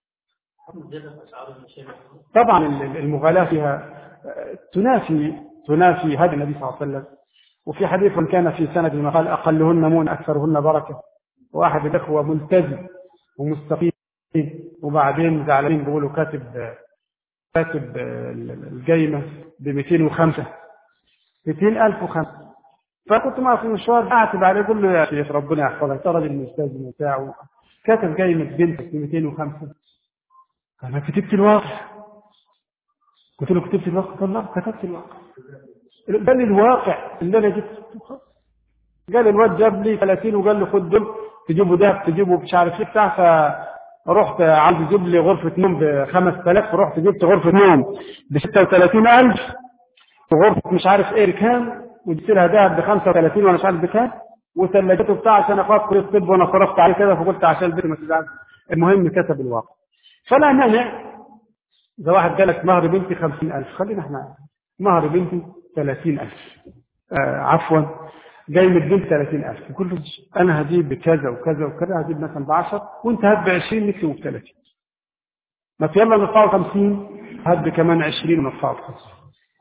طبعا المغالاة فيها تنافي تنافي هذا النبي صلى الله عليه وسلم. وفي حديث كان في سند ما قال أقلهن مون أكثرهن بركة. واحد الأخوة ملتزم ومستقيم وبعدين زعلانين بيقولوا كاتب كاتب القايمة ب مئتين وخمسة مئتين ألف وخمسة. فكنت معه في مشوار أعتب عليه أقول له يا شيخ ربنا يحفظك ترى الملتزم بتاعه كاتب قايمة بنتك ب مئتين وخمسة. أنا كتبت الواقع. قلت له كتبت الواقع؟ قال لا كتبت الواقع. قال لي الواقع اللي أنا جبته. قال الواد جاب لي ثلاثين وقال له خد دول تجيبوا ده تجيبوا مش عارف ايه بتاع. فرحت عايز اجيب لي غرفه نوم ب خمسة آلاف فرحت جبت غرفه نوم ب ستة وثلاثين ألف وغرفه مش عارف ايه كام وجبت لها ذهب ب خمسة وثلاثين وانا مش عارف بكام وثلاجته بتاع عشان اخاف كليه الطب وانا صرفت عليه كده فقلت عشان البيت ما تزعلش. المهم كتب الواقع. فلا مانع اذا واحد قال لك مهر بنتي خمسين ألف خلينا احنا مهر بنتي ثلاثين ألف آه عفوا جاي من البنت ثلاثين ألف يقول له أنا هجيب بكذا وكذا وكذا هجيب مثلا بعشر وأنت هات بعشرين نكتب بثلاثين. ما يلا نطلعوا خمسين هات بكمان عشرين ونطلعوا خمسين.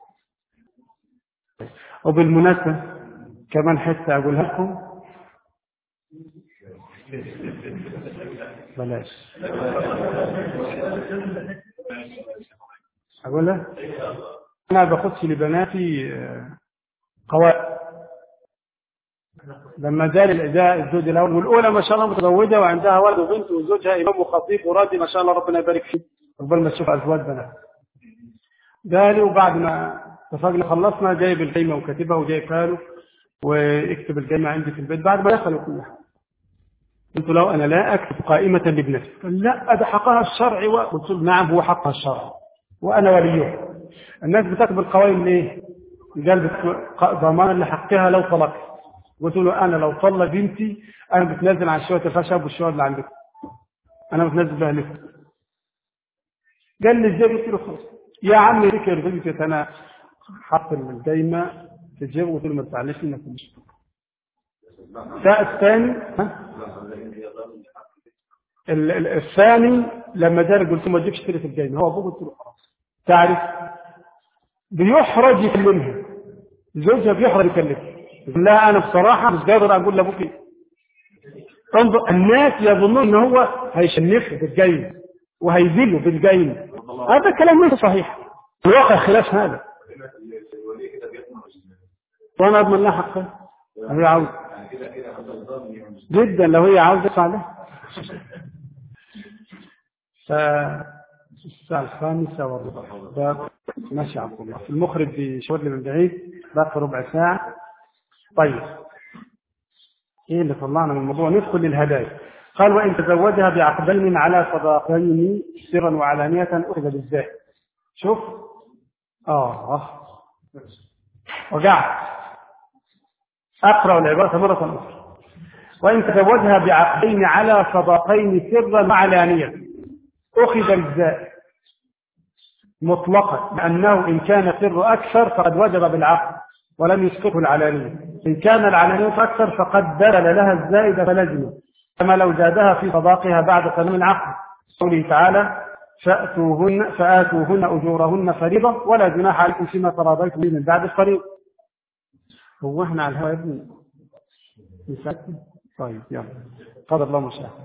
وبالمناسبة كمان حتى أقولها لكم بلاش أقولها أنا بخص لبناتي قوائم لما جاء الإجاء الزوج الأول والأولى ما شاء الله متزوجة وعندها ولد وبنت وزوجها إمام وخطيب وراضي ما شاء الله ربنا يبارك فيه قبل ما تشوف أزواج بنات. جالي وبعد ما اتفقنا خلصنا جايب القايمة وكاتبها وجايبها له واكتب القايمة عندي في البيت بعد ما دخلوا كلها. قلت له أنا لا أكتب قائمة لابنتي. قال لا ده حقها الشرعي. قلت له نعم هو حقها الشرعي وأنا وليه. الناس بتكتب القوائم ليه؟ قال ضمان لحقها لو طلقت. قلت له أنا لو طلق بنتي أنا بتنزل عن شوية الخشب والشوية اللي عندكم أنا بتنزل بها لكم. قال لي ازاي؟ قلت له خلاص يا عمي ليك يا بنتي أنا حط القايمة في الجيب. قلت له ما تزعلش إنك مش الثاني الثاني لما جاني قلت له ما تجيبش سيرة القايمة. هو أبوه قلت له خلاص. تعرف بيحرج يكلمها زوجها بيحرج يكلمها. لا أنا بصراحة مش قادر أقول لأبوك انظر الناس يظنون ان هو هيشنفه بالجيم وهيذله بالجيم. هذا كلام ليس صحيح، الواقع خلاف هذا. وانا اضمن لها حقها هي عاوز جدا، لو هي عاوزه ادفع لها. الساعه الخامسه والربع ماشي عبد الله، المخرج بيشاور لي من بعيد باقي ربع ساعه. طيب ايه اللي طلعنا من الموضوع؟ ندخل للهدايا. قال وان تزوجها بعقدين على صداقين سرا وعلانيه اخذ بالزائد. شوف اه وقعت اقرا العباره مره اخرى. وان تزوجها بعقدين على صداقين سرا وعلانيه اخذ بالزائد مطلقا، لانه ان كان السر اكثر فقد وجب بالعقد ولم يسقطه العلانيه، إن كان العلانية أكثر فقد دلل لها الزائد فلزمه، كما لو زادها في صداقها بعد تمام العقد، قوله تعالى فآتوهن فآتوهن أجورهن فريضة ولا جناح عليكم فيما تراضيتم به من بعد الفريضة. هو احنا على الهواء يا ابني نسكت؟ طيب يلا قدر الله ما شاء.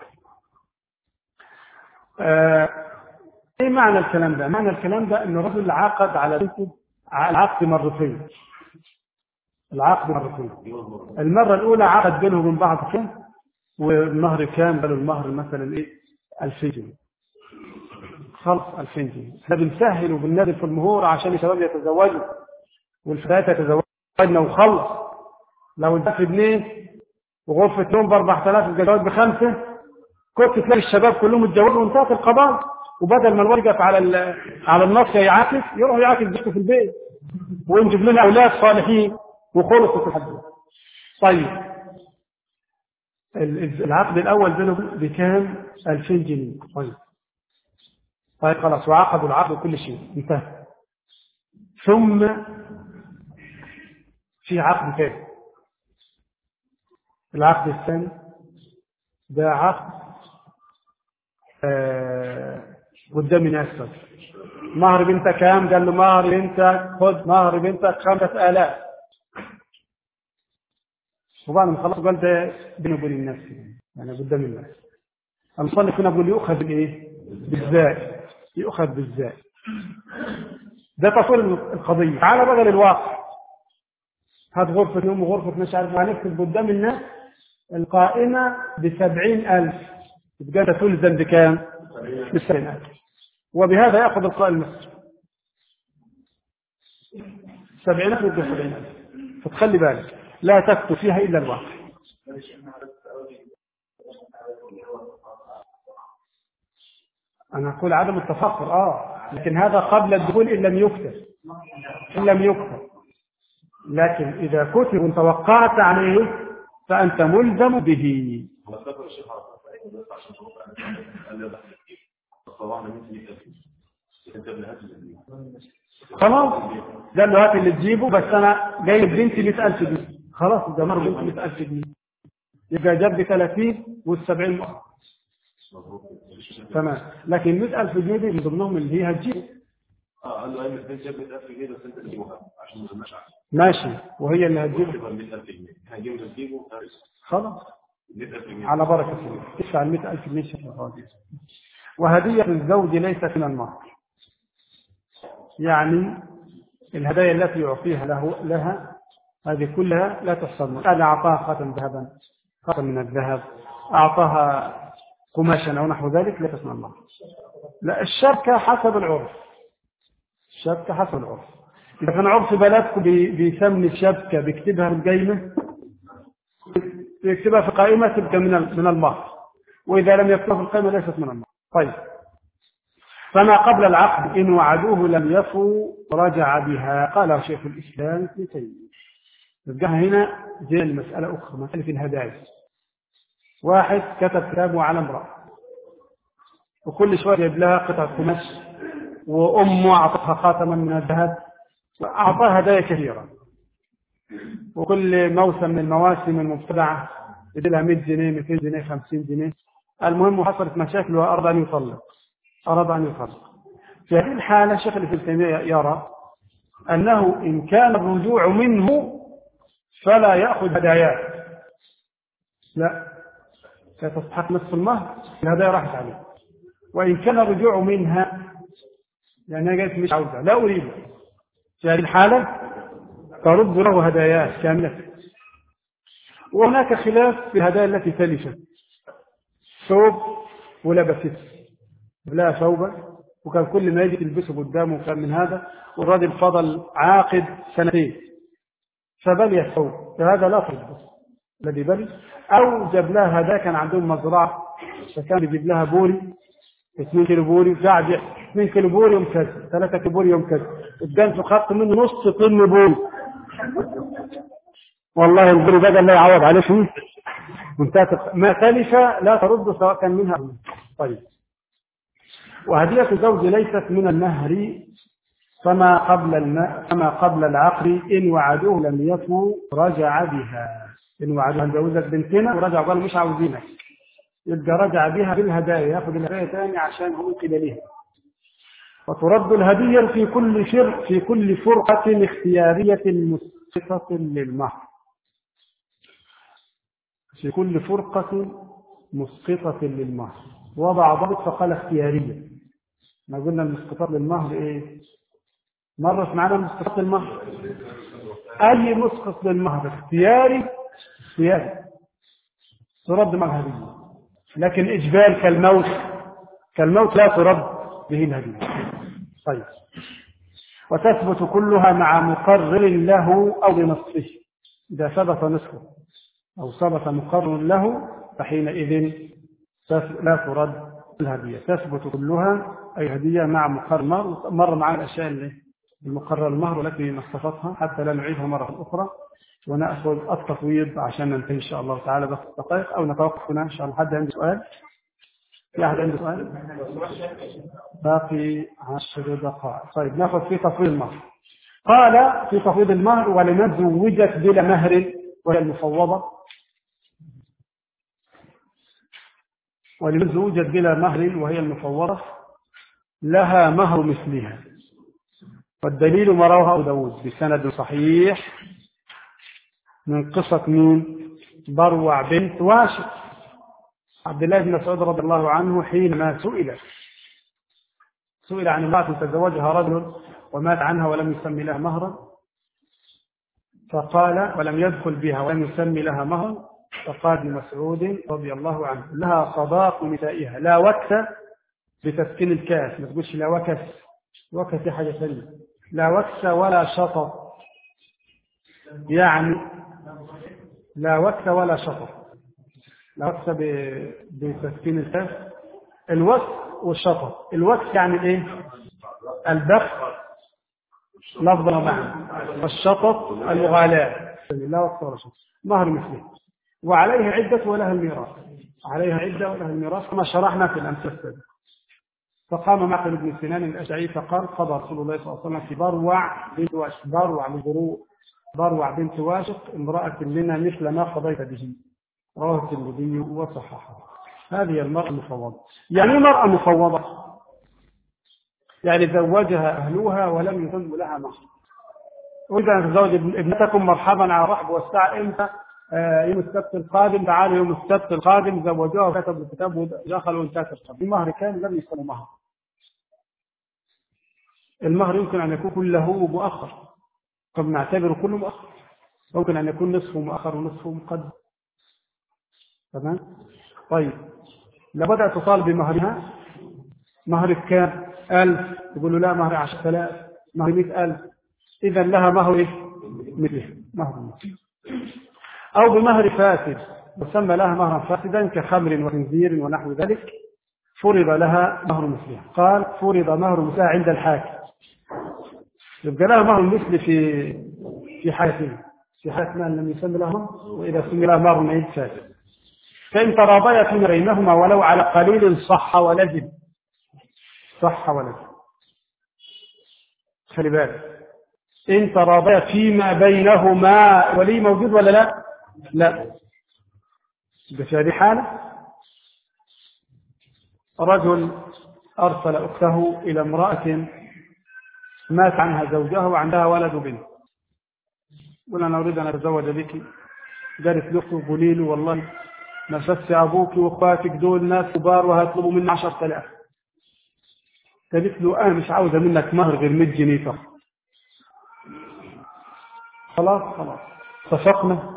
آه ايه معنى الكلام ده؟ معنى الكلام ده ان الرجل عقد على بنته العقد مرتين. العقد مرتين، المرة الأولى عقد بينهم من بعض كام والمهر كام؟ قالوا المهر مثلا ايه ألفين جنيه، خلص ألفين جنيه. احنا بنسهل وبننزل في المهور عشان الشباب يتزوجوا والفتيات يتزوجنا وخلص. لو ادفع جنيه وغرفة نوم ب أربعة آلاف الجواز بخمسة كنت تلاقي الشباب كلهم اتجوزوا وانتهت القضاء، وبدل ما الولد يقف على على النص يعاكس يروح يعاكس بيته في البيت وينجب لنا أولاد صالحين وخلصوا في الحد. طيب العقد الأول بينه بكام؟ ألفين جنيه. طيب طيب خلاص وعقدوا العقد وكل شيء انتهى. ثم في عقد ثاني، العقد الثاني ده عقد آه قدام ناس. مهر بنتك كام؟ قال له مهر بنتك خد مهر بنتك خمسة آلاف. وبعد ما خلص قال ده بينه وبين الناس يعني قدام الناس. المصنف هنا بيقول يؤخذ بالايه؟ بالزائد، يؤخذ بالزائد. ده تصوير القضيه. تعال بقى للواقع، هات غرفه نوم وغرفه مش عارف، هنكتب قدام الناس القائمه بسبعين ألف، تبقى انت تلزم بكام؟ بسبعين ألف، وبهذا ياخذ القائم المصري سبعين ألف ويبقى سبعين ألف. فتخلي بالك لا تكتب فيها الا الواقع. أنا أقول عدم التفاخر آه لكن هذا قبل الدخول إن لم يكتب، إن لم يكتب. لكن إذا كتب وتوقعت عليه فأنت ملزم به. خلاص قال له هات اللي تجيبه، بس أنا جايب بنتي مئة ألف جنيه. خلاص إذا مر بنتي مئة ألف جنيه يبقى جاب ثلاثين والسبعين مئة. تمام. لكن مئة ألف جنيه دي من ضمنهم اللي هي هتجيب. اه قال له ايوه البنت جابت مئة ألف جنيه بس انت تجيبها عشان ما نمشي ماشي، وهي اللي هتجيبها مئة ألف جنيه هجيب تجيبه خلاص على بركه الله تدفع ال مئة ألف جنيه شكل خالص. وهديه الزوج ليست من المهر، يعني الهدايا التي يعطيها له لها هذه كلها لا تحسب. هذا اعطاها خاتم ذهبا، خاتم من الذهب، اعطاها قماشا او نحو ذلك، لا تسمى الله. لا، الشبكه حسب العرف، الشبكه حسب العرف. اذا كان عرف بلدكم بيسمي الشبكه بيكتبها بالقيمه، يكتبها في قائمه تبقى من من المهر، واذا لم يكتبها في القائمه ليست من المهر. طيب فما قبل العقد ان وعدوه لم يفوا رجع بها، قال شيخ الاسلام ابن تيميه. يبقى هنا جاء المساله اخرى، مساله الهدايا. واحد كتب كتابه على امرأة وكل شوية يجيب لها قطعة قماش، وأمه أعطتها خاتما من الذهب، وأعطاها هدايا كثيرة، وكل موسم من المواسم المبتدعة يدي لها مئة جنيه مئتين جنيه خمسين جنيه. المهم حصلت مشاكل وأراد أن يطلق، أراد أن يطلق. في هذه الحالة شيخ ابن تيمية يرى أنه إن كان الرجوع منه فلا يأخذ هدايات، لا لا تستحق نصف المهر الهدايا راحت عليه. وإن كان الرجوع منها لأنها جاءت مش عودة لا أريد في هذه الحالة ترد له هداياه كاملة. وهناك خلاف في الهدايا التي تلفت ثوب ولبست لا ثوبا وكان كل ما يجي تلبسه قدامه كان من هذا والراجل فضل عاقد سنتين فبلي الثوب فهذا لا تلبس الذي بلي. أو جاب لها هدايا كان عندهم مزرعة فكان يجيب لها بوري اثنين كيلو بوري بعد اثنين كيلو بوري يوم كذا ثلاثة كيلو بوري يوم كذا قدام خدت منه نص طن بوري والله البوري ده الله يعوض عليه فيه منتهى ما تلف لا ترد سواء كان منها. طيب وهدية الزوج ليست من المهر فما قبل الم... فما قبل العقد إن وعدوه لم يفوا رجع بها. إن وعدوه نجوزك بنتنا ورجع قال مش عاوزينك يبقى رجع بها بالهدايا ياخذ الهدايا ثاني عشان هو قيل لها. وترد الهدية في كل شر في كل فرقة اختيارية مسقطة للمهر. في كل فرقة مسقطة للمهر وضع ضبط فقال اختيارية. ما قلنا المسقطات للمهر ايه مرت معنا مسقطات للمهر اي مسقط للمهر اختياري اختياري ترد مع الهدية. لكن اجبال كالموت كالموت لا ترد به الهدية. طيب وتثبت كلها مع مقرر له او بنصفه. اذا ثبت نصفه او ثبت مقرر له فحينئذ لا ترد الهدية. تثبت كلها أي هدية مع مقرر مر مع الأشياء اللي المقرر المهر التي نصفتها حتى لا نعيدها مرة أخرى ونأخذ التفويض عشان ننتهي إن شاء الله تعالى بس دقائق أو نتوقف هنا إن شاء الله. حد عنده سؤال؟ في أحد عنده سؤال؟ باقي عشر دقائق. طيب نأخذ في تفويض المهر. قال في تفويض المهر ولمن زوجت بلا مهر وهي المفوضة. ولمن زوجت بلا مهر وهي المفوضة لها مهر مثلها. والدليل ما رواه أبو داود بسند صحيح من قصة مين؟ بروع بنت واشق. عبد الله بن مسعود رضي الله عنه حينما سئل سئل عن امرأة تزوجها رجل ومات عنها ولم يسمي لها مهرا فقال ولم يدخل بها ولم يسمي لها مهرا فقال ابن مسعود رضي الله عنه لها صداق نسائها لا وكس بتسكين الكاف ما تقولش لا وكس وكس حاجة ثانية لا وكس ولا شطط يعني لا وكس ولا شطط لا وكس بتسكين الكاف الوكس والشطط. الوكس يعني ايه البخ لفظا معا والشطط المغالاة لا وكس ولا شطط مهر مثله. وعليها عدة ولها الميراث عليها عدة ولها الميراث كما شرحنا في الأمثلة. فقام معقل بن سنان الأشعري فقال قضى رسول الله صلى الله عليه وسلم في بروع بنت واشق بروع بضروع بروع بنت واشق امرأة لنا مثل ما قضيت به. رواه الترمذي وصححه. هذه المرأة المفوضة. يعني مرأة مفوضة يعني زوجها أهلها ولم يسموا لها مهر. وإذا تزوج ابنتكم مرحبا على رحب والساعة إمتى يوم السبت القادم تعالوا يوم السبت القادم زوجوها وكتبوا الكتاب ودخلوا انتهت القبل. المهر كان لم يسمى مهر. المهر يمكن أن يكون كله مؤخر قد نعتبره كله مؤخر ممكن أن يكون نصفه مؤخر ونصفه مقدم. تمام. طيب لو بدأت تطالب بمهرها مهر كان ألف تقول له لا مهر عشرة آلاف مهر مئة ألف إذا لها مهر إيه مثله مهر مثله. أو بمهر فاسد وسمى لها مهرا فاسدا كخمر وخنزير ونحو ذلك فرض لها مهر مثله. قال فرض مهر مثله عند الحاكم يبقى لها مهر مثل في في حالتين في حالة من لم يسمى لها وإذا سمي لها مهر عند فاسد. فإن تراضيا فيما بينهما ولو على قليل صح ولزم صح ولزم. خلي بالك إن تراضيا فيما بينهما ولي موجود ولا لا؟ لا. في هذه حالة رجل أرسل أخته إلى امرأة مات عنها زوجها وعندها ولد وبنت قل أنا أريد أن أتزوج بك. قالت له قولي له والله نفس أبوك وأخواتك دول ناس كبار وهيطلبوا مني عشرة آلاف. قالت له أنا مش عاوزة منك مهر غير مية جنيه فقط. خلاص خلاص اتفقنا.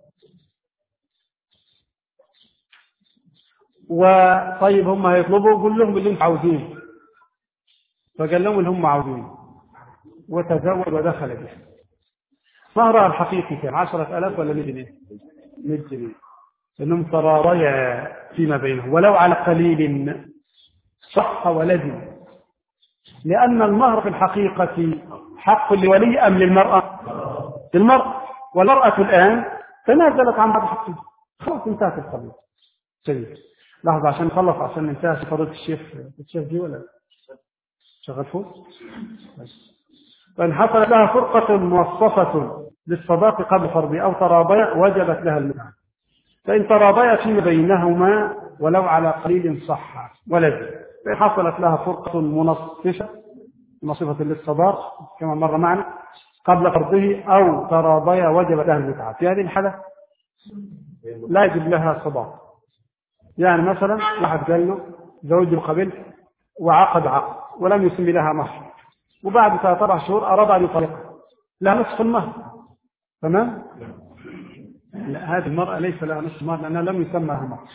وطيب هم هيطلبوا قول لهم اللي انت عاوزينه. فقال لهم اللي هم عاوزينه وتزوج ودخل به. مهرها الحقيقي كان عشرة آلاف ولا مية جنيه؟ مية جنيه. انهم تراضيا فيما بينهم ولو على قليل صح ولزم، لأن المهر في الحقيقة حق لولي أم للمرأة؟ للمرأة. والمرأة الآن تنازلت عن بعض حقها. خلاص انتهت القضية. جيد. لحظة عشان نخلص عشان ننتهي فضيلة الشيخ. الشيخ دي ولا شغال فوق؟ فإن حصلت لها فرقة موصفة للصداق قبل فرضه أو تراضيا وجبت لها المتعة. فإن تراضيا فيما بينهما ولو على قليل صح ولزم. فإن حصلت لها فرقة منصفة منصفة للصداق كما مر معنا قبل فرضه أو تراضيا وجبت لها المتعة. في هذه الحالة لا يجب لها صداق. يعني مثلا واحد قال له زوج قبل وعقد عقد ولم يسمي لها مهر، وبعد ثلاث أربع شهور أراد أن يطلقها، لها نصف المهر. تمام؟ لا، هذه المرأة ليس لها نصف المهر لأنها لم يسمى لها مهر.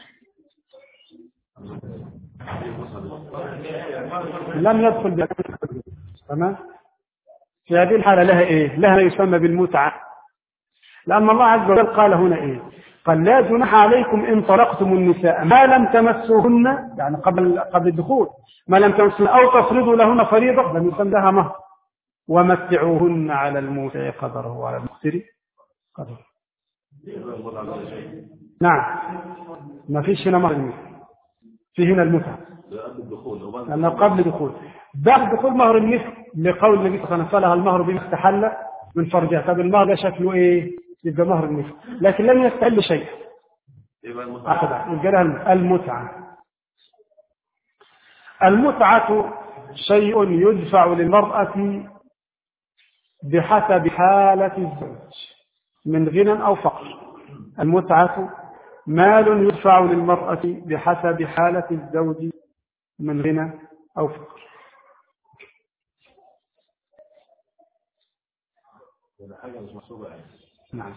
لم يدخل بها. تمام؟ في هذه الحالة لها إيه؟ لها ما يسمى بالمتعة. لأن الله عز وجل قال هنا إيه؟ قال لا جناح عليكم إن طلقتم النساء ما لم تمسوهن، يعني قبل قبل الدخول، ما لم تمسوهن أو تفرضوا لهن فريضة لم يسمى لها مهر، ومتعوهن على الموسع قدره وعلى المقتر قدره. نعم، ما فيش هنا مهر، في هنا المتعة لأنه قبل الدخول. بعد دخول مهر المثل لقول النبي صلى الله عليه وسلم فلها المهر بما استحل من فرجها. طب المهر ده شكله إيه؟ يبقى مهر المثل لكن لم يستحل شيء. يبقى المتعة. المتعة شيء يدفع للمرأة بحسب حالة الزوج من غنى أو فقر. المتعة مال يدفع للمرأة بحسب حالة الزوج من غنى أو فقر. حاجة مش محسوبة يعني. نعم.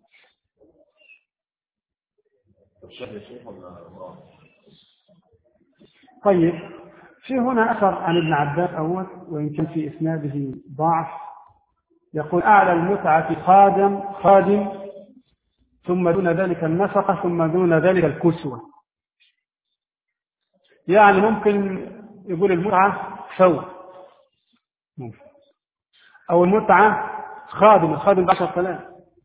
طيب في هنا أثر عن ابن عباس أول وإن كان في إسناده ضعف، يقول أعلى المتعة خادم خادم ثم دون ذلك النفقة ثم دون ذلك الكسوة. يعني ممكن يقول المتعة ثوب أو المتعة خادم الخادم بعشر آلاف.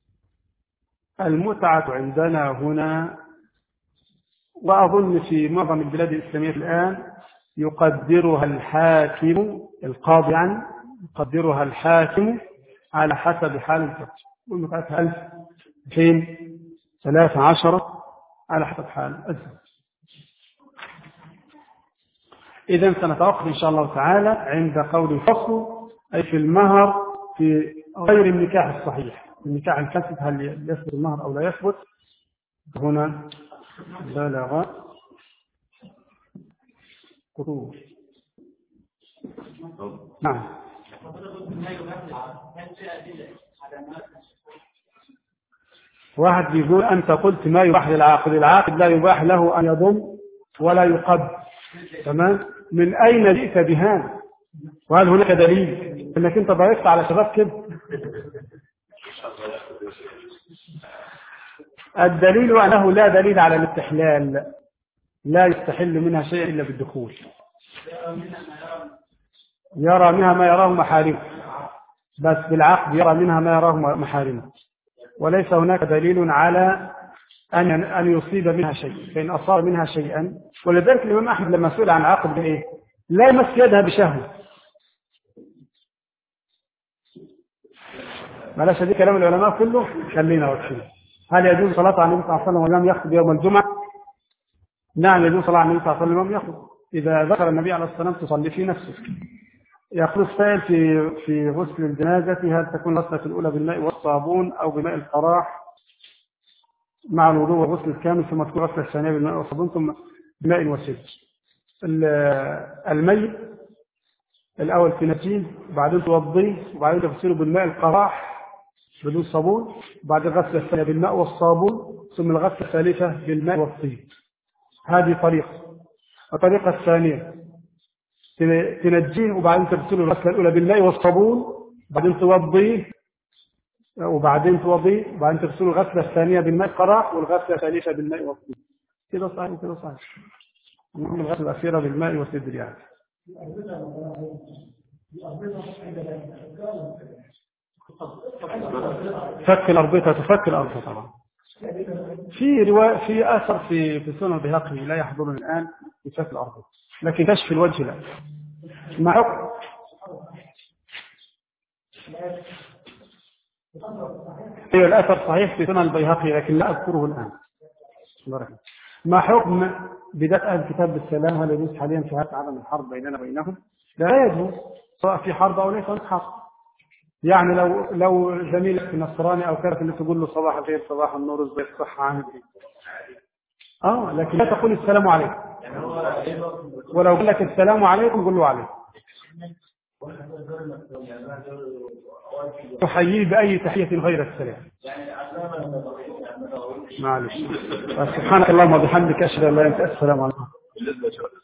المتعة عندنا هنا وأظن في معظم البلاد الإسلامية الآن يقدرها الحاكم القاضي يعني يقدرها الحاكم على حسب حال الزوج. والمتعة ألف اثنين ثلاثة عشرة على حسب حال الزوج. إذن سنتوقف إن شاء الله تعالى عند قول الفصل أي في المهر في غير النكاح الصحيح. النكاح الفاسد هل يثبت المهر أو لا يثبت؟ هنا بلغ قطور. نعم. واحد بيقول أنت قلت ما يباح للعاقد، العاقد لا يباح له أن يضم ولا يقب. تمام؟ من أين جئت بهذا؟ وهل هناك دليل أنك أنت ضيفت على شباب كده؟ الدليل أنه لا دليل على الاستحلال، لا يستحل منها شيء إلا بالدخول. يرى منها ما يراه محارمه، بس بالعقد يرى منها ما يراه محارمه، وليس هناك دليل على أن أن يصيب منها شيء. فإن أصاب منها شيئا، ولذلك الإمام أحمد لما سئل عن عقد إيه لا يمس يدها بشهوة. معلش دي كلام العلماء كله خلينا وقفين. هل يجوز صلاة على النبي صلى الله عليه وسلم ولم يخطب يوم الجمعة؟ نعم يجوز صلاة على النبي صلى الله عليه وسلم ولم يخطب إذا ذكر النبي عليه الصلاة والسلام تصلي في نفسه. يقول السائل في في غسل الجنازة هل تكون الغسلة الأولى بالماء والصابون أو بماء القراح مع الوضوء والغسل الكامل، ثم تكون غسل الثانية بالماء والصابون ثم بماء وسدر. الميت الأول تنجيه، بعدين توضيه، وبعدين تغسله بالماء القراح بدون صابون، بعد الغسلة الثانية بالماء والصابون، ثم الغسلة الثالثة بالماء والطين. هذه طريقة. الطريقة الثانية تنجيه وبعدين تغسله الغسلة الأولى بالماء والصابون، بعدين توضيه وبعدين توضيه وبعدين تغسله الغسلة الثانية بالماء القراح والغسلة الثالثة بالماء والطين. كده صحيح وكده صحيح. نعمل الغسلة الأخيرة بالماء والسدر يعني. فك الأربطة، تفك الأربطة طبعا. في رواية في أثر في في سنن البيهقي لا يحضرني الآن في فك الأربطة، لكن كشف الوجه لا. ما حكم هي الأثر صحيح في سنن البيهقي لكن لا أذكره الآن. ما حكم بدء أهل الكتاب بالسلام؟ هل يجوز حاليا في هذا عدم الحرب بيننا وبينهم؟ لا يجوز، سواء في حرب أو ليس حرب. يعني لو لو زميلك نصراني أو كافر اللي تقول له صباح الخير صباح النور ازاي الصحة عامل إيه؟ آه لكن لا تقول السلام عليكم، ولو قال لك السلام عليكم قل له عليكم. تحييه بأي تحية غير السلام. معلش. سبحانك اللهم وبحمدك أشهد أن لا إله إلا أنت، السلام عليكم.